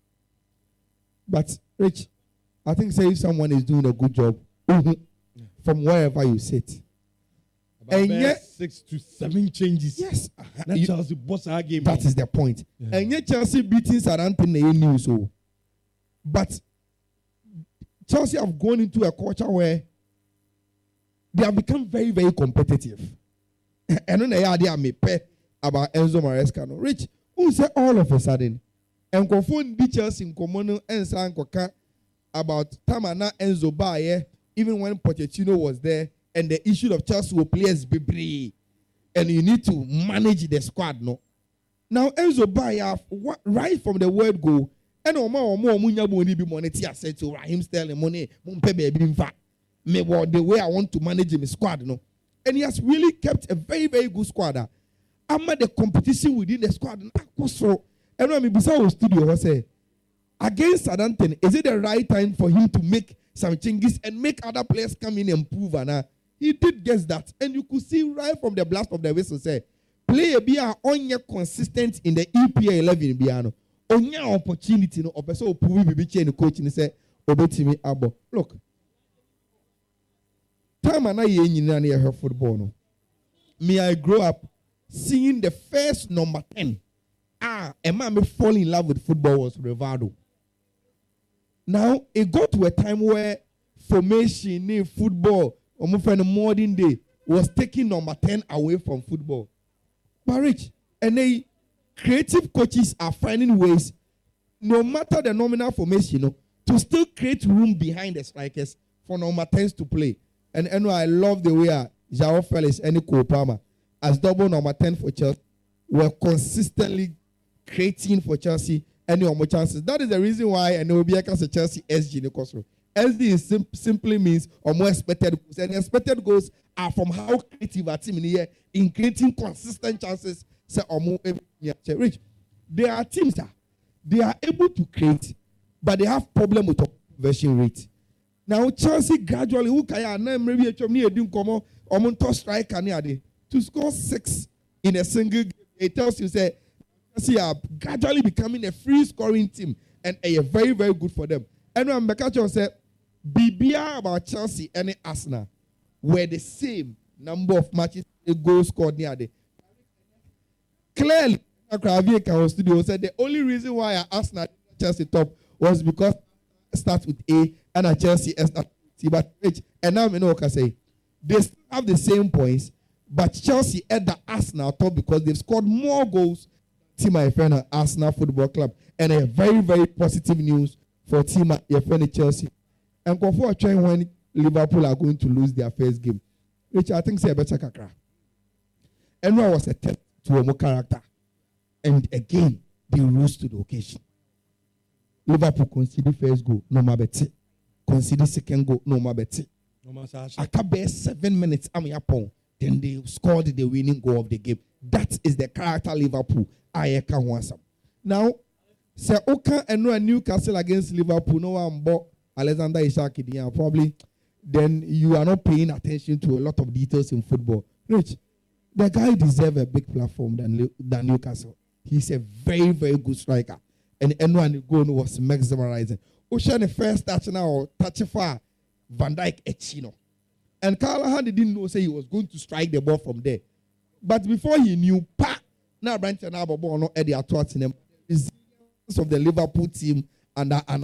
But Rich, I think say if someone is doing a good job, mm-hmm, yeah, from wherever you sit. About and yet six to seven changes. Yes. That You, Chelsea boss our game. that is the point. Yeah. And yet Chelsea beating Southampton in news. So, but Chelsea have gone into a culture where they have become very, very competitive. And then they are there me pay about Enzo Maresca. No, Rich, who say all of a sudden, and confond the Chelsea in common and Sankoka about Tamana Enzo Baye, even when Pochettino was there, and the issue of Chelsea will players be and you need to manage the squad. No, now Enzo Baye, right from the word go, and Oma Omo Munya Boni be money. I said to Raheem Sterling money, Mumpe baby in fact, me the way I want to manage my squad. No, and he has really kept a very, very good squad. I'm at the competition within the squad. So, and when we beside studio, I say against Southampton, is it the right time for him to make some changes and make other players come in and improve? And uh, he did guess that. And you could see right from the blast of the whistle say, player be a onye consistent in the E P L eleven biano. Onye opportunity no opeso opuwi bibi change coach ni say obetimi abo. Look. Time ana ye nyina na ye football no. Me I grow up seeing the first number ten. Ah, a man me fall in love with football was Rivaldo. Now it got to a time where formation in football, almost in the modern day, was taking number ten away from football. But Rich, and they creative coaches are finding ways, no matter the nominal formation, you know, to still create room behind the strikers for number tens to play. And, and I love the way uh, João Felix and Cole Palmer, as double number ten for Chelsea, were consistently creating for Chelsea any more chances. That is the reason why and will be a Chelsea S G in the course. S D is sim- simply means or more expected goals. And expected goals are from how creative a team in here in creating consistent chances. Say or more Rich. There are teams that they are able to create, but they have problem with conversion rate. Now Chelsea gradually who can maybe a chum near doing come on to strike to score six in a single game. It tells you say Chelsea are gradually becoming a free scoring team and a very very good for them. And when Mekacho said B B R about Chelsea and Arsenal were the same number of matches goals scored near the clearly Kravieka studio said the only reason why Arsenal Chelsea top was because it starts with A and a Chelsea start but and now I know what I say they still have the same points, but Chelsea at the Arsenal top because they've scored more goals team my friend Arsenal Football Club and a very very positive news for team your friend Chelsea. And before trying when Liverpool are going to lose their first game, which I think say a better kakra. And I was a test to a more character. And again, they rose to the occasion. Liverpool conceded first goal, no more betty. Conceded second goal, no more betty. After seven minutes, I'm upon. Then they scored the winning goal of the game. That is the character Liverpool. I can want some. Now, Sir Oka and no Newcastle against Liverpool, no one bought Alexander Ishak, probably then you are not paying attention to a lot of details in football. Rich, the guy deserves a big platform than, than Newcastle. He's a very, very good striker. And anyone goal was mesmerizing. Ocean the first touch now, touch far, Van Dijk Echino. And Callahan didn't know say he was going to strike the ball from there. But before he knew, pa, now Branton Ababo no Eddie Atwat in them. Of the Liverpool team and and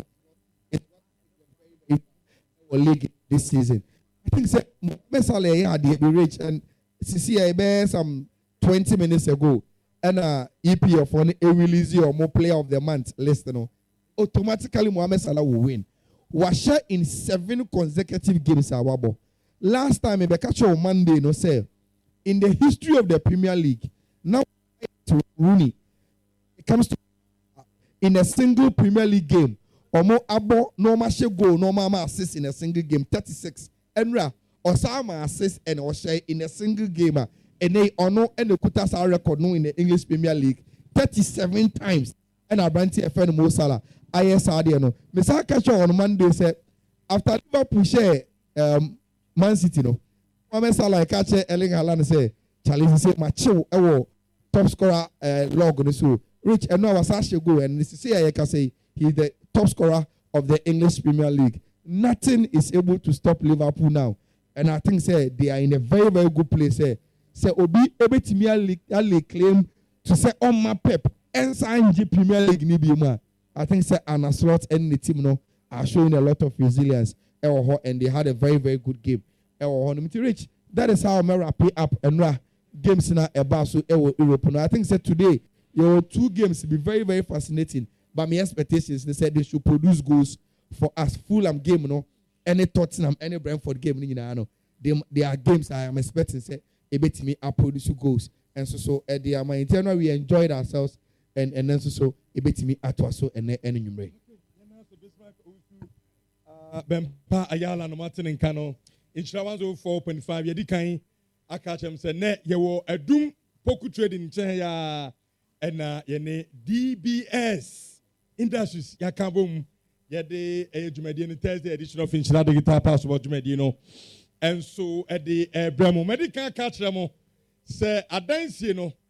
league this season. I think say Mesale had the rich and see I some twenty minutes ago and uh E P F on a release or more player of the month list, you know, automatically Mohamed Salah will win. Was share in seven consecutive games at Wabo. Last time in Bekacho on Monday, no say in the history of the Premier League, now to Rooney, it comes to in a single Premier League game, or more abo normal goal, normal assist in a single game, thirty-six. Enra, Osama assist and Oshay in a single game, and they or no and the Kutasa record no in the English Premier League, thirty-seven times. And I brand F N Mo Salah. I S R D no. Mister Kasha on Monday said after Liverpool share um Man City no. Mohamed Salah catch Erling Haaland say Charlie say macho ewo top scorer uh, log on so. Rich and no was actually go and this is I can say he's the top scorer of the English Premier League. Nothing is able to stop Liverpool now. And I think say they are in a very, very good place. Say, say Obi able to me claim to say on my pep and sign the Premier League Nibima. I think say Anna Slot and the team no are showing a lot of resilience. And they had a very, very good game. Rich. That is how Mera pay up and games in a basu Europe. I think say today your two games will be very, very fascinating. But my expectations, they said they should produce goals for us. Fulham game, you know, any Tottenham, any Brentford game, you know, they, they are games I am expecting, say, a bit me up produce goals. And so, so, at the my internal, we enjoyed ourselves, and, and then so, so, a bit me at us, so, and then, and you Bempa Ayala no Martin and Cano in Shrawanzo four point five. Yedi Kain, I catch him say, ne, ye wo a doom poku trading in China. And uh, yene D B S Industries yakabum yede a Jumedian Thursday edition of Inchilada Guitar Passport Jumedino. And so at the uh, Bremo Medical Catch Remo say Adansi no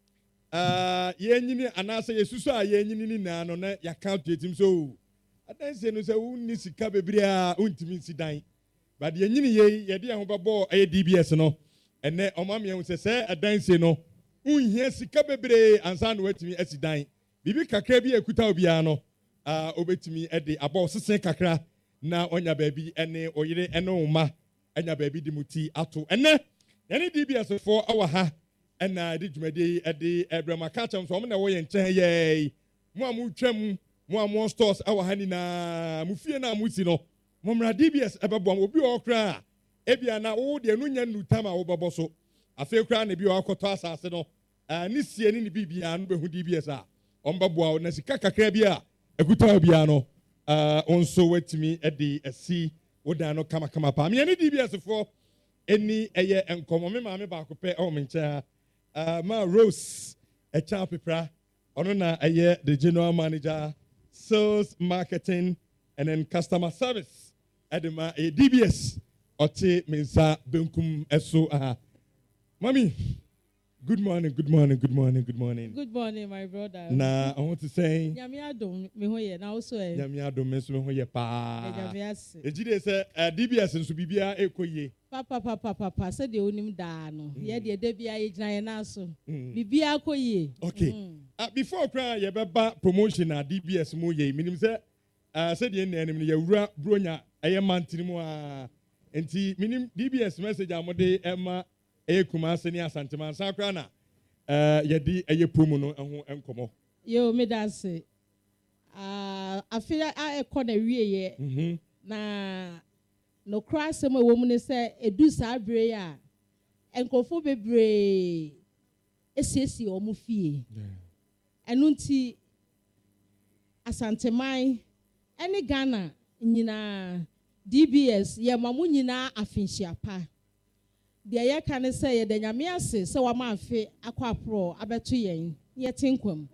uh yenyini anase yesusu a yenyini na no na ya count etim so adanse no se wonni sika bebre a untimi sidan but yenyini ye ye de ho bebo e D B S no ene omame hu se se adanse no unhia sika bebre ansa no watimi asidan bibi kakra bi ekuta obia no ah obetimi e de abo sesen kakra na onya baabi ene oyire ene uma enya baabi di muti ato ene ene D B S for awa ha ena di dwumade e de ebrama ka cham so mo na wo ye nchen ye mo amu twam mo amu stores awa ha ni na mu fie na mu si no mo mra D B S ebebo am obi okra ebia na wo de enu nya nutama wo bebo so afi kra na bi o akoto asase no ni sie ni bibia no behu D B S a ombabo na sika kakra bia ekuta obia no uh onso wetimi e de asi wodan no kama kama pa me ni D B S for eni eye enkomo me ma me ba ko pe o me ncha uh ma Rose e cha pepra ono na eye the general manager sales marketing and then customer service edema a D B S ote mensa benkum eso aha mommy. Good morning, good morning, good morning, good morning. Good morning, my brother. Nah, I want to say. Nyame adom me hoye na also e. Nyame adom me so me hoye pa. Nyame ase. Ejide say D B S nso bibia ekoye. Papa papa papa say de onim da no. Ye de de bia ye gina ye na so. Bibia koye. Okay. Uh, before cry ye beba promotion na D B S mo ye. Minim say uh say de na enim ye wura bronya eye mantini mu a. Enti minim D B S message amode ema e kuma seni asanteman sakra na eh yedi eye promo no ho enkomo yo me da se ah afia a ekọ na wie ye mhm na no cross em wo mu ne se edu sa bre ya enkofo bebre esiesi o mu fie enu nti asanteman ene Ghana nyina D B S ye mamu nyina afinhia pa de ye kan say ye de nyame ase se wa ma afi akwapro abeto yen ye tinkwam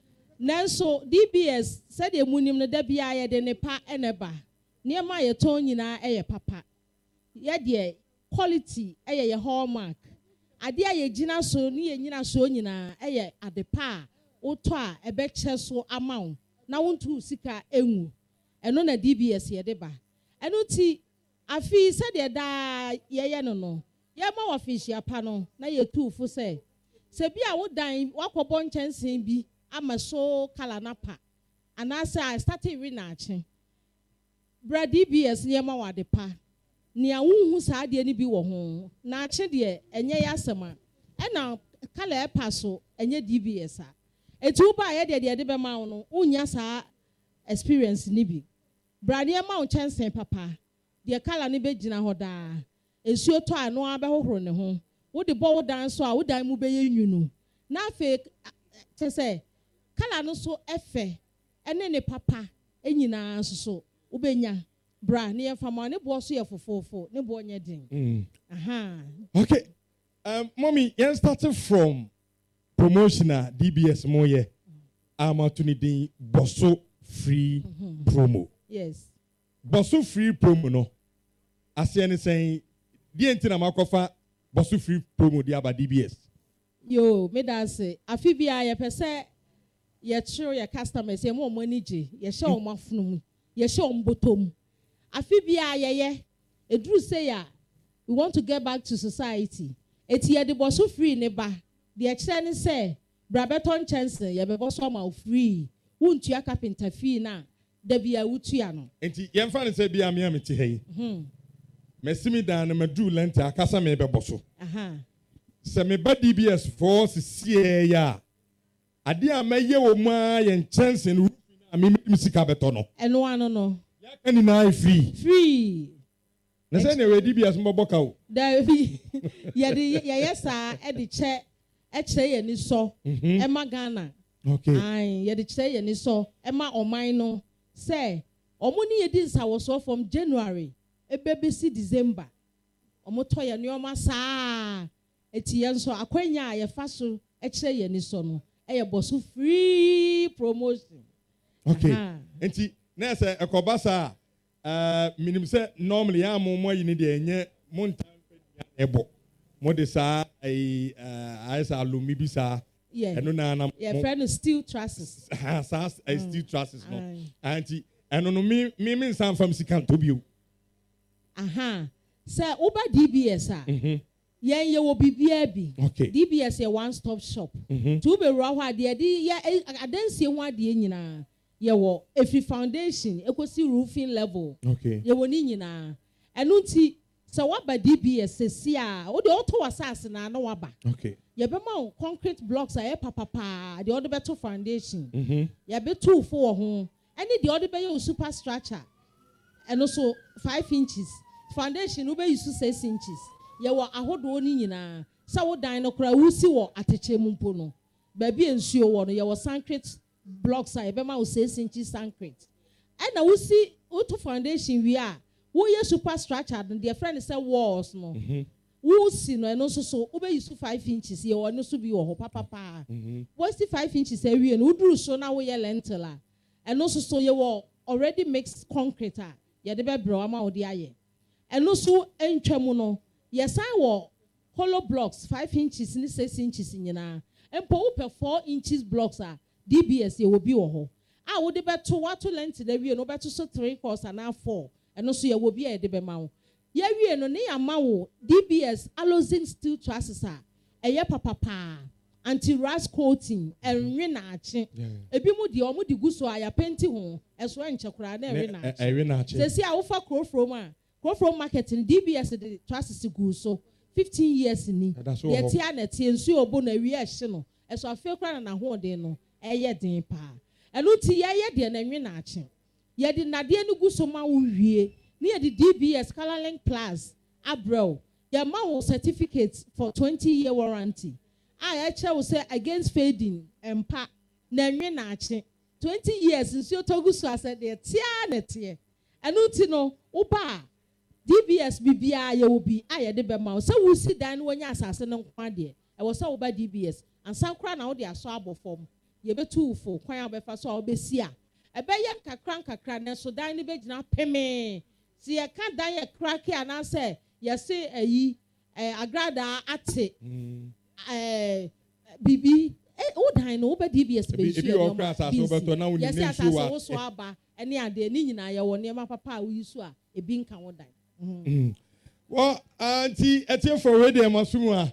nanso D B S said de munim no da bia ye de ne pa eneba ne ma ye ton nyina eye papa ye de quality eye ye hallmark ade a ye gina so ne ye nyina so nyina eye adepa oto a ebe che so amaw na wontu sika enwu eno na D B S ye de ba eno ti afi said de da ye ye no no ye ma official pa no na ye tu fu se se bia wo dan wakobọ nchensen bi ama so kala na pa anasa I started we na ache bra D B S ye ma wade pa ne awunhu sa de ni bi wo ho na ache de enye ya asema e na kala e pa so enye D B S a etu ba ye de de de be ma wo no unya sa experience ni bi bra ne ma wo nchensen papa de kala ne be gina ho da esuo to ano abehohoro ne ho wo de bo wo dan so a wo dan mu be ye nwunu na fe te se kala no so efe ene ne papa enyina so so wo benya bra ne yefama ne bo so ye fofofo ne bo onye din aha okay um mommy you started from promotional D B S mo ye amatuni din boso free mm-hmm. promo yes boso free promo no ase ne saying di entina makofa bosu free promo di aba D B S yo me da say afi bia ye pese ye chiro ye customers ye mo money je ye hye o mafunu mu ye hye o mbotom afi bia ye ye eduru say ya we want to get back to society eti ye de bosu free ne ba de e kire ne say brabeton chance ye be bosu ma free wuntua carpenter fee na da bia wutua no enti ye mfa ne say bia me ameti hei mhm mesimi dan na madu lenta akasa me bebo so aha se me ba D B S for sie ya ade a maye wo mu a ye nchanse no na me misika beto no eno ano no ya kani na free free na say na we D B S mbo boka o da ye de ye yesa e de che e kire ye ni so e ma Ghana okay ai ye de kire ye ni so e ma oman no say omo ni ye di nsawo so from January ebebe si December omoto ye nioma saa eti ye nso akwanya ye fa so e kire ye ni so no e ye boso free promotion okay enti na say ekoba saa uh minim say normally ya mo mo yi ni de enye montan ebo mo de saa ai ai sa alumi bi saa Yeah. And no na yeah, friend steel trusses. Has us a steel trusses no. Auntie, and no me me mean some from Sikan to you. Aha. Sir, Uber D B S ah. Mhm. Yeah, you will be B B. Okay. D B S a one-stop shop. Mhm. To be raw what the yeah, I don't see one the nyina. Yeah, wo every foundation, e see roofing level. Okay. Yeah, wo ni nyina. Enu nti so what by D B S see ah, o de auto assassin na no waba. Okay. Yeah, be ma concrete blocks a papa pa, the other better foundation. Mhm. Yeah, be two four ho. Any the other be super structure. And also five inches. Foundation ube use six inches. Ya wa ahodo ni nyina. Sa wo dan no kra wusi wo ateche mu mpo no. Ba bi ensuo wo no ya wo concrete blocks a ebe ma wo six inches concrete. And na wusi auto foundation wi a wo ye super structure no their friend say walls no. Mhm. Wusi no eno so so ube use five inches ye wo no so bi wo ho papa pa. Mhm. Wo si five inches e wi no uduru so na wo ye lentil a. Eno so so ye wo already mixed concrete a ye de be bro ama wo de aye. Eno so entwam no yes I wo hollow blocks five inches ni six inches nyina. Empo wo pe four inches blocks a D B S ye will be wo ho. A wo de be to what to length de wie no be to so three quarters and a four. Eno so ye will be e de be ma wo. Ye wie no ne ama wo D B S Alozin steel trusses a eye papa pa anti-rust coating enwe na ache. Ebi mu de omu di guso aya penti ho eso enche kura na enwe na ache. Enwe na ache. Sesi a wo fa crow from a crow from marketing D B S the trusses guso fifteen years ni. Ye tia na tie nsu obo na wi ehye no. Eso afi kura na ho de no eye den pa. Enu ti ye ye de na enwe na ache. Ye de na de ni guso ma wo wie. Ni ye de D B S Colorlink Plus Abrel. Ye ma wo certificate for twenty year warranty. I actually say against fading and pa na nwe na ache twenty years since you togu so said the tia na tie enu ti no wo ba D B S bibia ye wo bi aye de be ma so wo si dan no nya asase no kwa de e wo so wo ba D B S ansan kra na wo de aso abofom ye betu fo kwan abefa so wo be si a e be ye kakra kakra na so dan ne be gina peme si ye ka dan ye krake ana say ye say ayi eh agrada ate eh bibi eh o dan no be D B S be Ebi o kra sa so beto na woni nsu wa yes wa. wo so aba ene ade ni nyina ye wo ne ma papa a wo su a ebi nka wo dan mhm wo anti etie for we dey masumu a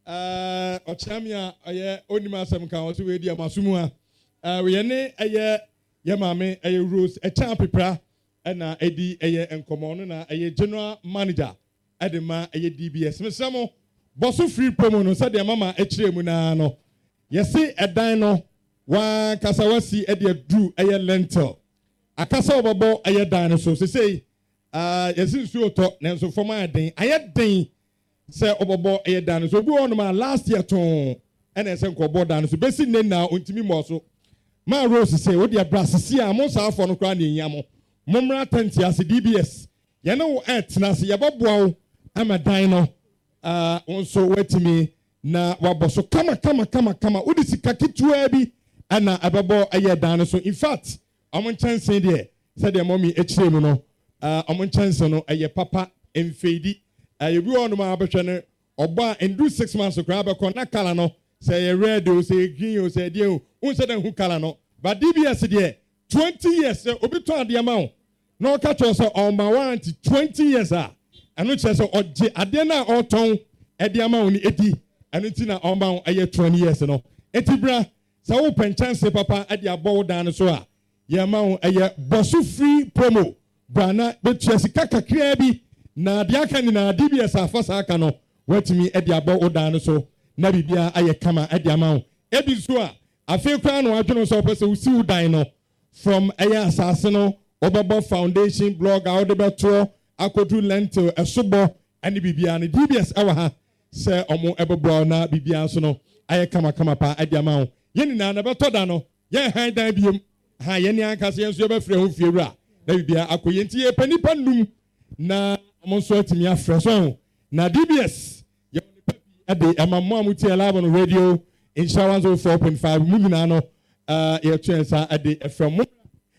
eh ochami a oye onima asem kan wo so we dey masumu a eh we ne eye ye maame eye Rose e chan pepra na edi eye enkomo no na eye general manager edema eye D B S mesamo boso free promo no said the mama echire mu na no yesi edan no wa kasa wasi e de dru eye lentil akasa obobo eye dan no so se sei ah yesi nsu oto na nso foma aden aye den se obobo eye dan no so bi won ma last year ton ene se nkobo dan no so besi ne na ontimi mo so ma Rose say wo de brasisi a mo sa afo no kra na enyia mo momra tanti as D B S ye ne wo etna se ye boboa wo ama dan no ah onso wetimi na waboso kama kama kama kama udi sika kitua bi ana abebo aye dan so in fact amon chance de said the mommy echire mu no ah amon chance no aye papa emfedi aye bi onu ma abehwe ne oba endu six months kra abeko na kala no say ye red o say green o say de o un say den hu kala no but D B S de twenty years obi to ade ma o no ka cho say on ma warranty twenty years ah anu che say oje ade na oton ede ama oni edi anu ti na on ba aye twenty years no etibra sa wo penchance papa ade abo dan so a ye ma wo aye bosu free promo bana betua sika kakra bi na de aka ni na D B S afasa aka no watimi ade abo dan so na bibia aye kama ade ama wo ebi so a afi kwa no adwono so pese wo si wo dan no from aye asase no obabo foundation blog a wo de beto akodu lentil esobo ani bibia ni D B S awa ha se omo ebebo na bibia so no aye kama kama pa ade ama wo yeni na na beto da no ye han dan biem ha yeni anka se yenso be frɛ ho fiewura na bibia akoye nti ye panipa num na omo so atimi afrɛ so na D B S ye ade amammo amuti elabo no radio in one oh four point five mu nyina no uh ye twensa ade efrɛ mo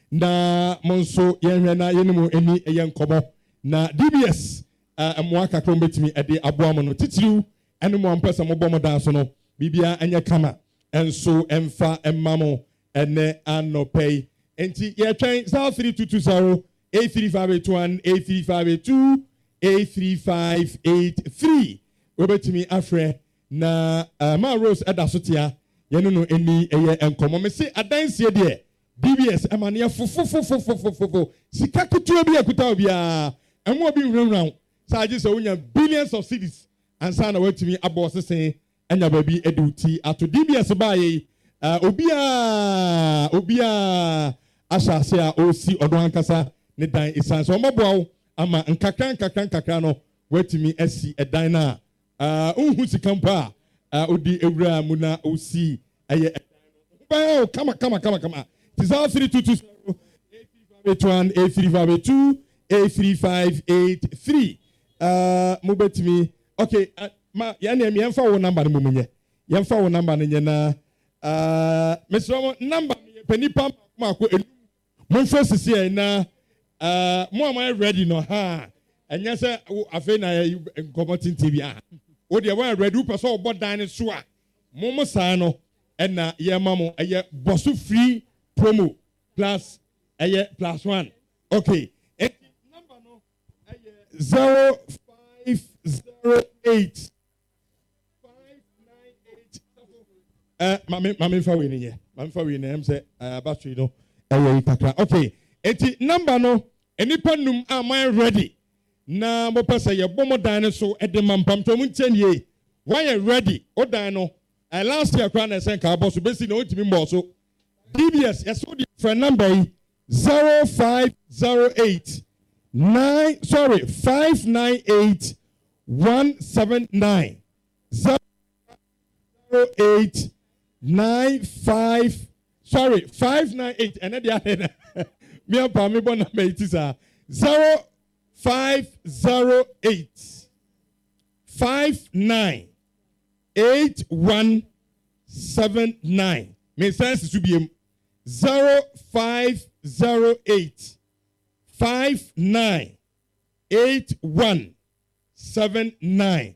na monso ye hwɛ na yenimu eni eye nkomo na D B S amwa kakra mbetimi ade aboa mo no titiriw ene mo ampesa mo bɔ mo dan so no bibia enye kama enso emfa emamo ene anopei enti ye twen zero three two two zero eight three five eight one eight three five eight two eight three five eight three obetimi afre na uh, ma Rose edasotia ye no no eni eye enkomo me se adansie de D B S amane fofofofofofofo sika kutua bi akuta obia emo obi nwunwun sa age so unya billions of cedis ansa na watimi abo sesen enya baby eduti ato D B S baaye uh, obia obia asase a osi odo ankasa ne dan isan so omoboa ama nkakran nkakran nkakran no watimi asi edan na uh unhu sikampa uh, odi ewura mu na osi eye oh kama kama kama kama zero three two two zero eight three five eight one eight three five eight two eight three five eight three uh mubetimi okay uh, ma yani me yemfa wo number no mumunye yemfa wo number no nye na uh mesro number me penipa ma ko enu mon fo sisi na uh mo am I ready no ha enya se afi na nkomotin T V ah wo de wa ready person obo dan so a mo mo sa no ena ye mamo eye bosu free promo plus eye plus one okay number no eye zero five zero eight five nine eight uh mami mami fa we ni ye mami fa we ni am say uh battery no eye kakra okay enti number no enipa num am I ready na mo pese ye bomo dan so e de mampam to mun tie why you ready o dan no uh, last year kwan na sen ka boss besi na ontimi mbo so D B S yes so the for number zero five zero eight nine sorry five nine eight one seven nine zero eight nine five sorry five nine eight and then the other me and Pami bon number it is a zero five zero eight five nine eight one seven nine me sense to be zero five zero eight five nine eight one seven nine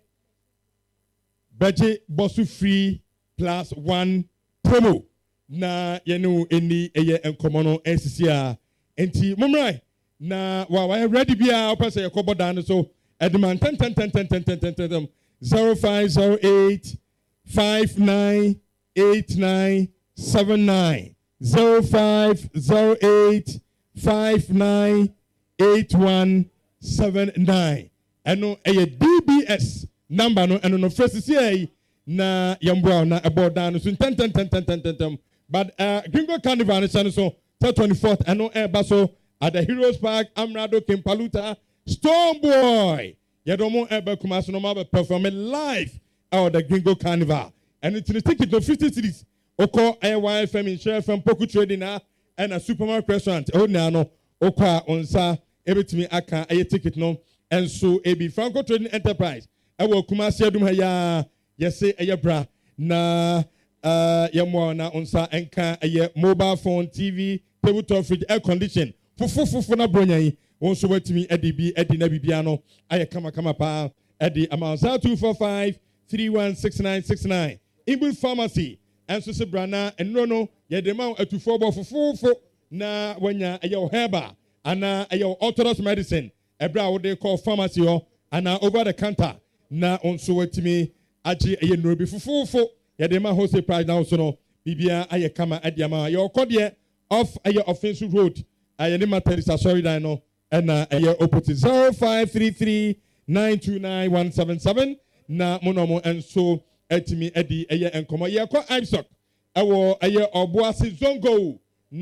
budget bosu free plus one promo na yenu eni eye enkomo no ensisia enti momrai na wa wa ready bia opese yakobo dan so edman ten ten ten ten ten ten ten zero five zero eight five nine eight nine seven nine zero five zero eight five nine eight one seven nine eno eye D B S number no eno no first see na yambwa na about down so ten ten ten ten ten ten but uh Gringo Carnival no so twenty-fourth eno e baso at the Heroes Park Amrado Kimpaluta Stone Boy yedomo e be kuma so no ma perform live at the Gringo Carnival and it's the ticket no fifty cities oko A Y F M in share from Poku Trading na and a supermarket restaurant oh na no okwa onsa ebetimi aka aye ticket no and so ebi Franco Trading Enterprise e wo Kumasi adum ha ya yese aye bra na uh yemo na onsa enka aye mobile phone T V tabletop fridge air condition fufufufu na bronya yi won so watimi edibi edi na bibia no aye kama kama pa edi amount two four five three one six nine six nine Ibu Pharmacy and so se brana enro no ye de ma atufo bo fufufu na wanya aye herba ana aye orthodox medicine ebra wo de call pharmacy ho ana over the counter na onso watimi agi aye no bi fufufu ye de ma wholesale price now so no bibia aye kama adiama ye okode off aye offensive road aye ni matter sorry dan no na aye opposite zero five three three nine two nine one seven seven na monomo enso etimi edi aye enkomo ye kwa ibsock ewo aye oboase zongo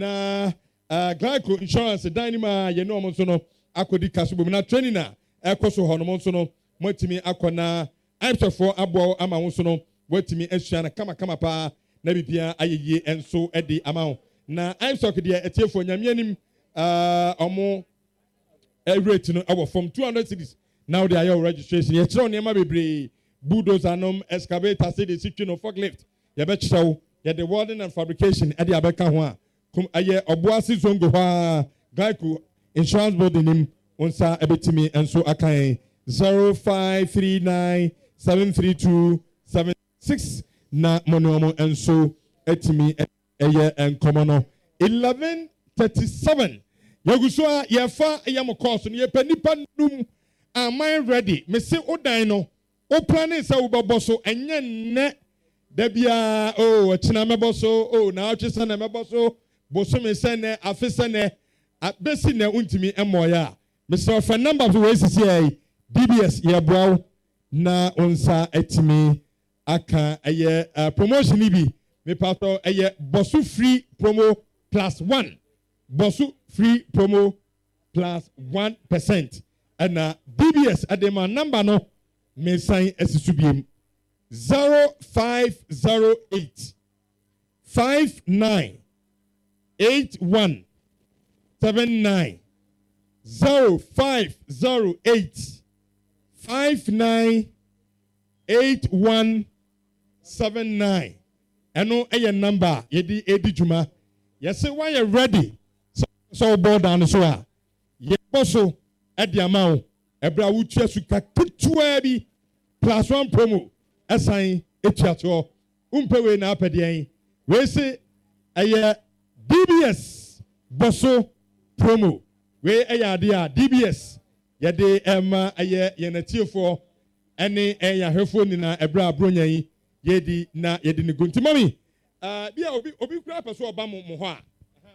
na uh, Glyco insurance dynama ye no mo so no akodi kasubo na training na ekoso ho no mo so no motimi akona ibsock for abo ama wo so no watimi asua na kama kama pa na bibia ayeye enso edi ama na ibsock de etiefo nyamianim uh omo a rate no our from two hundred cities now they are your registration ye chiro niam bebre bulldozer nom excavator say the situation of forklift ye be chiro ye the welding and fabrication e de abeka ho a kum aye oboase zongo ha Glyco insurance building nim onsa ebetimi enso akan zero five three nine seven three two seven six na monomo enso etimi eye enkomo no eleven thirty-seven yaguso a yefa yam course no yepa nipa num am I ready me se odan no o plan say wo bebo so enye nne da bia o achina mebo so o na atwese na mebo so boso me se ne afese ne abesi na untimi emoya me se for number of ways see D B S ye boaw na onsa etimi aka eye uh, promotion ni bi me pato eye bosu free promo plus one bosu free promo plus one percent and uh, D B S adema number no me sign esisubiem zero five zero eight five nine eight one seven nine zero five zero eight five nine eight one seven nine. Eno eye number yedi edi juma. Yese why you ready? So so board down so a. Ye boso edi amount. Ebra wutua suka ketua bi plus one promo. Asan etuato. Umpewe na apede we say eye D B S boso promo. We eye ade a D B S yede ema eye yenatiefo ene eye ahwefo ni na ebra abronya yi yedi na yedi ne gunti mami ah bia obi obi kura peso oba mo ho a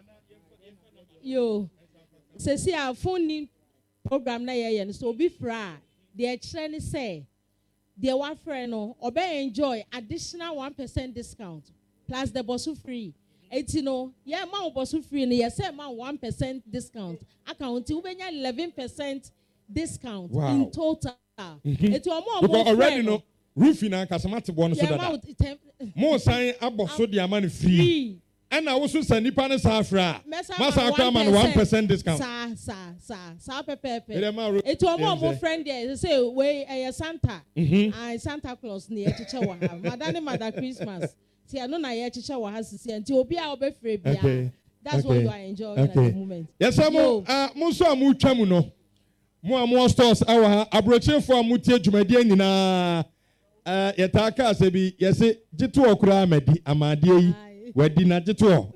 yo sesi a phone program na ye ye so obi fra de kire ni say de wa frɛ no obe enjoy additional one percent discount plus the boss free eighty no yeah ma boss free no ye say ma one percent discount account we benya eleven percent discount wow. in total mm-hmm. It was more because already no roofing and kasamate bon so that more sign abo so the amount free and I also send nipa na sa fra masa akwa man one percent discount sa sa sa sa pepe it was more more friend there say we eh Santa and Santa Claus near chiche wa madam mother Christmas see I know na ye chiche wa hasisi nti obi a obe free bia that's okay. What you are enjoying okay. At the moment yes mo ah mo so amu twamu no mo amo stores awa abrochefo amutie dwumade nyina eh yetaka asebi yese jitu okura amadi amade yi wadi na jitu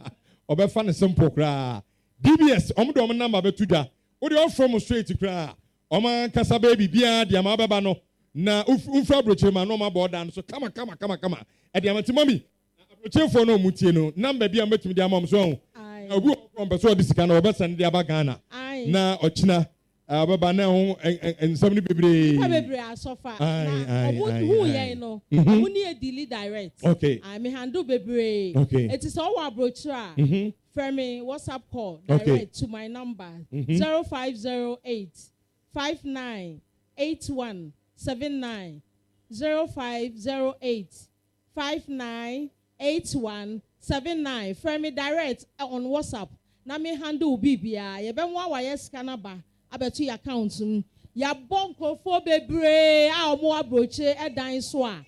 obefa ne simple kra D B S omdo om number betuda odi off from straight kra oma kasa baby bia dia ma baba no na ufra abroche ma no ma border so kama kama kama kama e dia mati mami abrochefo no mutie no number bia metumi dia mam so obi o mpeso odi sika na obesa dia ba Ghana na ochina baba na ho ensam ni bebre ka bebre asofa na who ye no who ni e deli direct okay I me handle bebre it is all abrochra from me WhatsApp call direct okay. To my number mm-hmm. zero five zero eight five nine eight one seven nine zero five zero eight five nine eight one seven nine from me direct on WhatsApp na me handle bibia ye be nwa wa yes kanaba abetu your account ya bonko fo bebre a omo abroche edan so a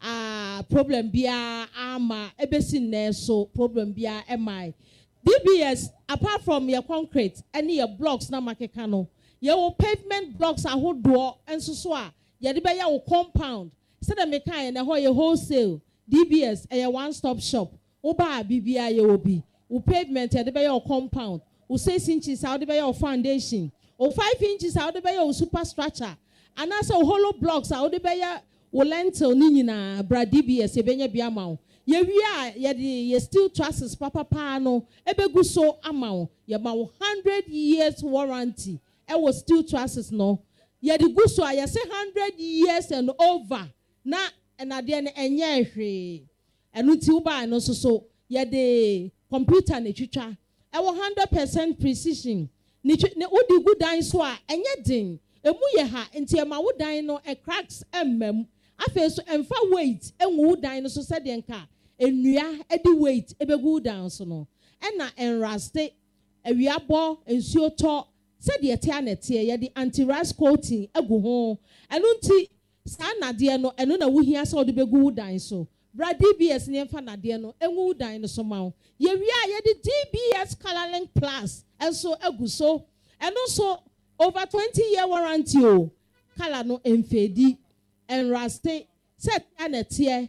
ah problem bia ama ebesi nne so problem bia emai D B S apart from your concrete any your blocks na makeka no your pavement blocks ahodo enso so a ye de be ya wo compound said the mekan na ho ye wholesale D B S a one stop shop oba bibia ye obi wo pavement ye de be ya compound wo six inches how de be ya foundation o five inches how de be ya superstructure and also hollow blocks how de be ya wo lentil ni nyina bra D B S ye benya bia ma ye wi a ye de ye steel trusses papa pa no ebegu so ama ye ma one hundred years warranty e wo steel trusses no ye de gu so a ye say one hundred years and over na na de enye hwe enu ti uba no so so ye de computer na twitwa e wo one hundred percent precision ni ne udi gu dan so a enye din emu ye ha nti e ma wo dan no e cracks emmam afa so emfa weight enwu dan no so se de nka enua e di weight e begu dan so no e na enraste ewiabo ensuo to se de te anete ye de anti rust coating egu ho enu nti sa na de no enu na wuhia se ode begu dan so bra D B S ne mfa na de no enwu dan no so ma ye wi a ye de D B S Colorlink Plus enso egu so enu so over twenty year warranty o color no emfedi enraste set anete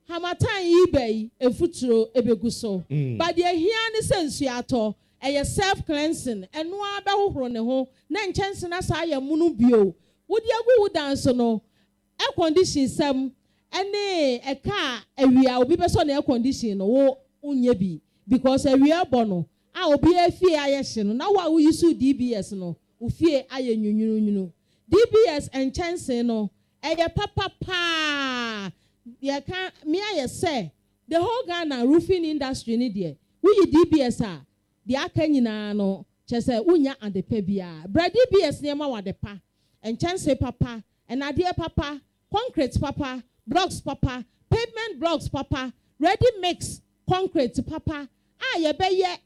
hamatan yi bɛyi efuturo ebegu so but the here ne sense ato ɛyɛ self cleansing ɛno abɛhohoro ne ho na nkyɛnse na saa yɛ munu bio wodi agu wo dance no air condition sam ɛne ɛka awia obi bɛsɔ na air condition no wo unye bi because awia bɔ no a obi afie ayɛ hye no na wo a wo use D B S no wo fie ayɛ nyunyunyunu D B S nkyɛnse no ɛyɛ papa pa yɛ ka me ayɛ sɛ the whole Ghana roofing industry ni deɛ wo yi D B S a the aka nyinaa no kyɛ sɛ wonya adepa bia bra D B S nneɛma wadepa nkyɛnse papa ɛnadeɛ papa concrete papa blocks papa pavement blocks papa ready mix concrete papa a yɛbɛyɛ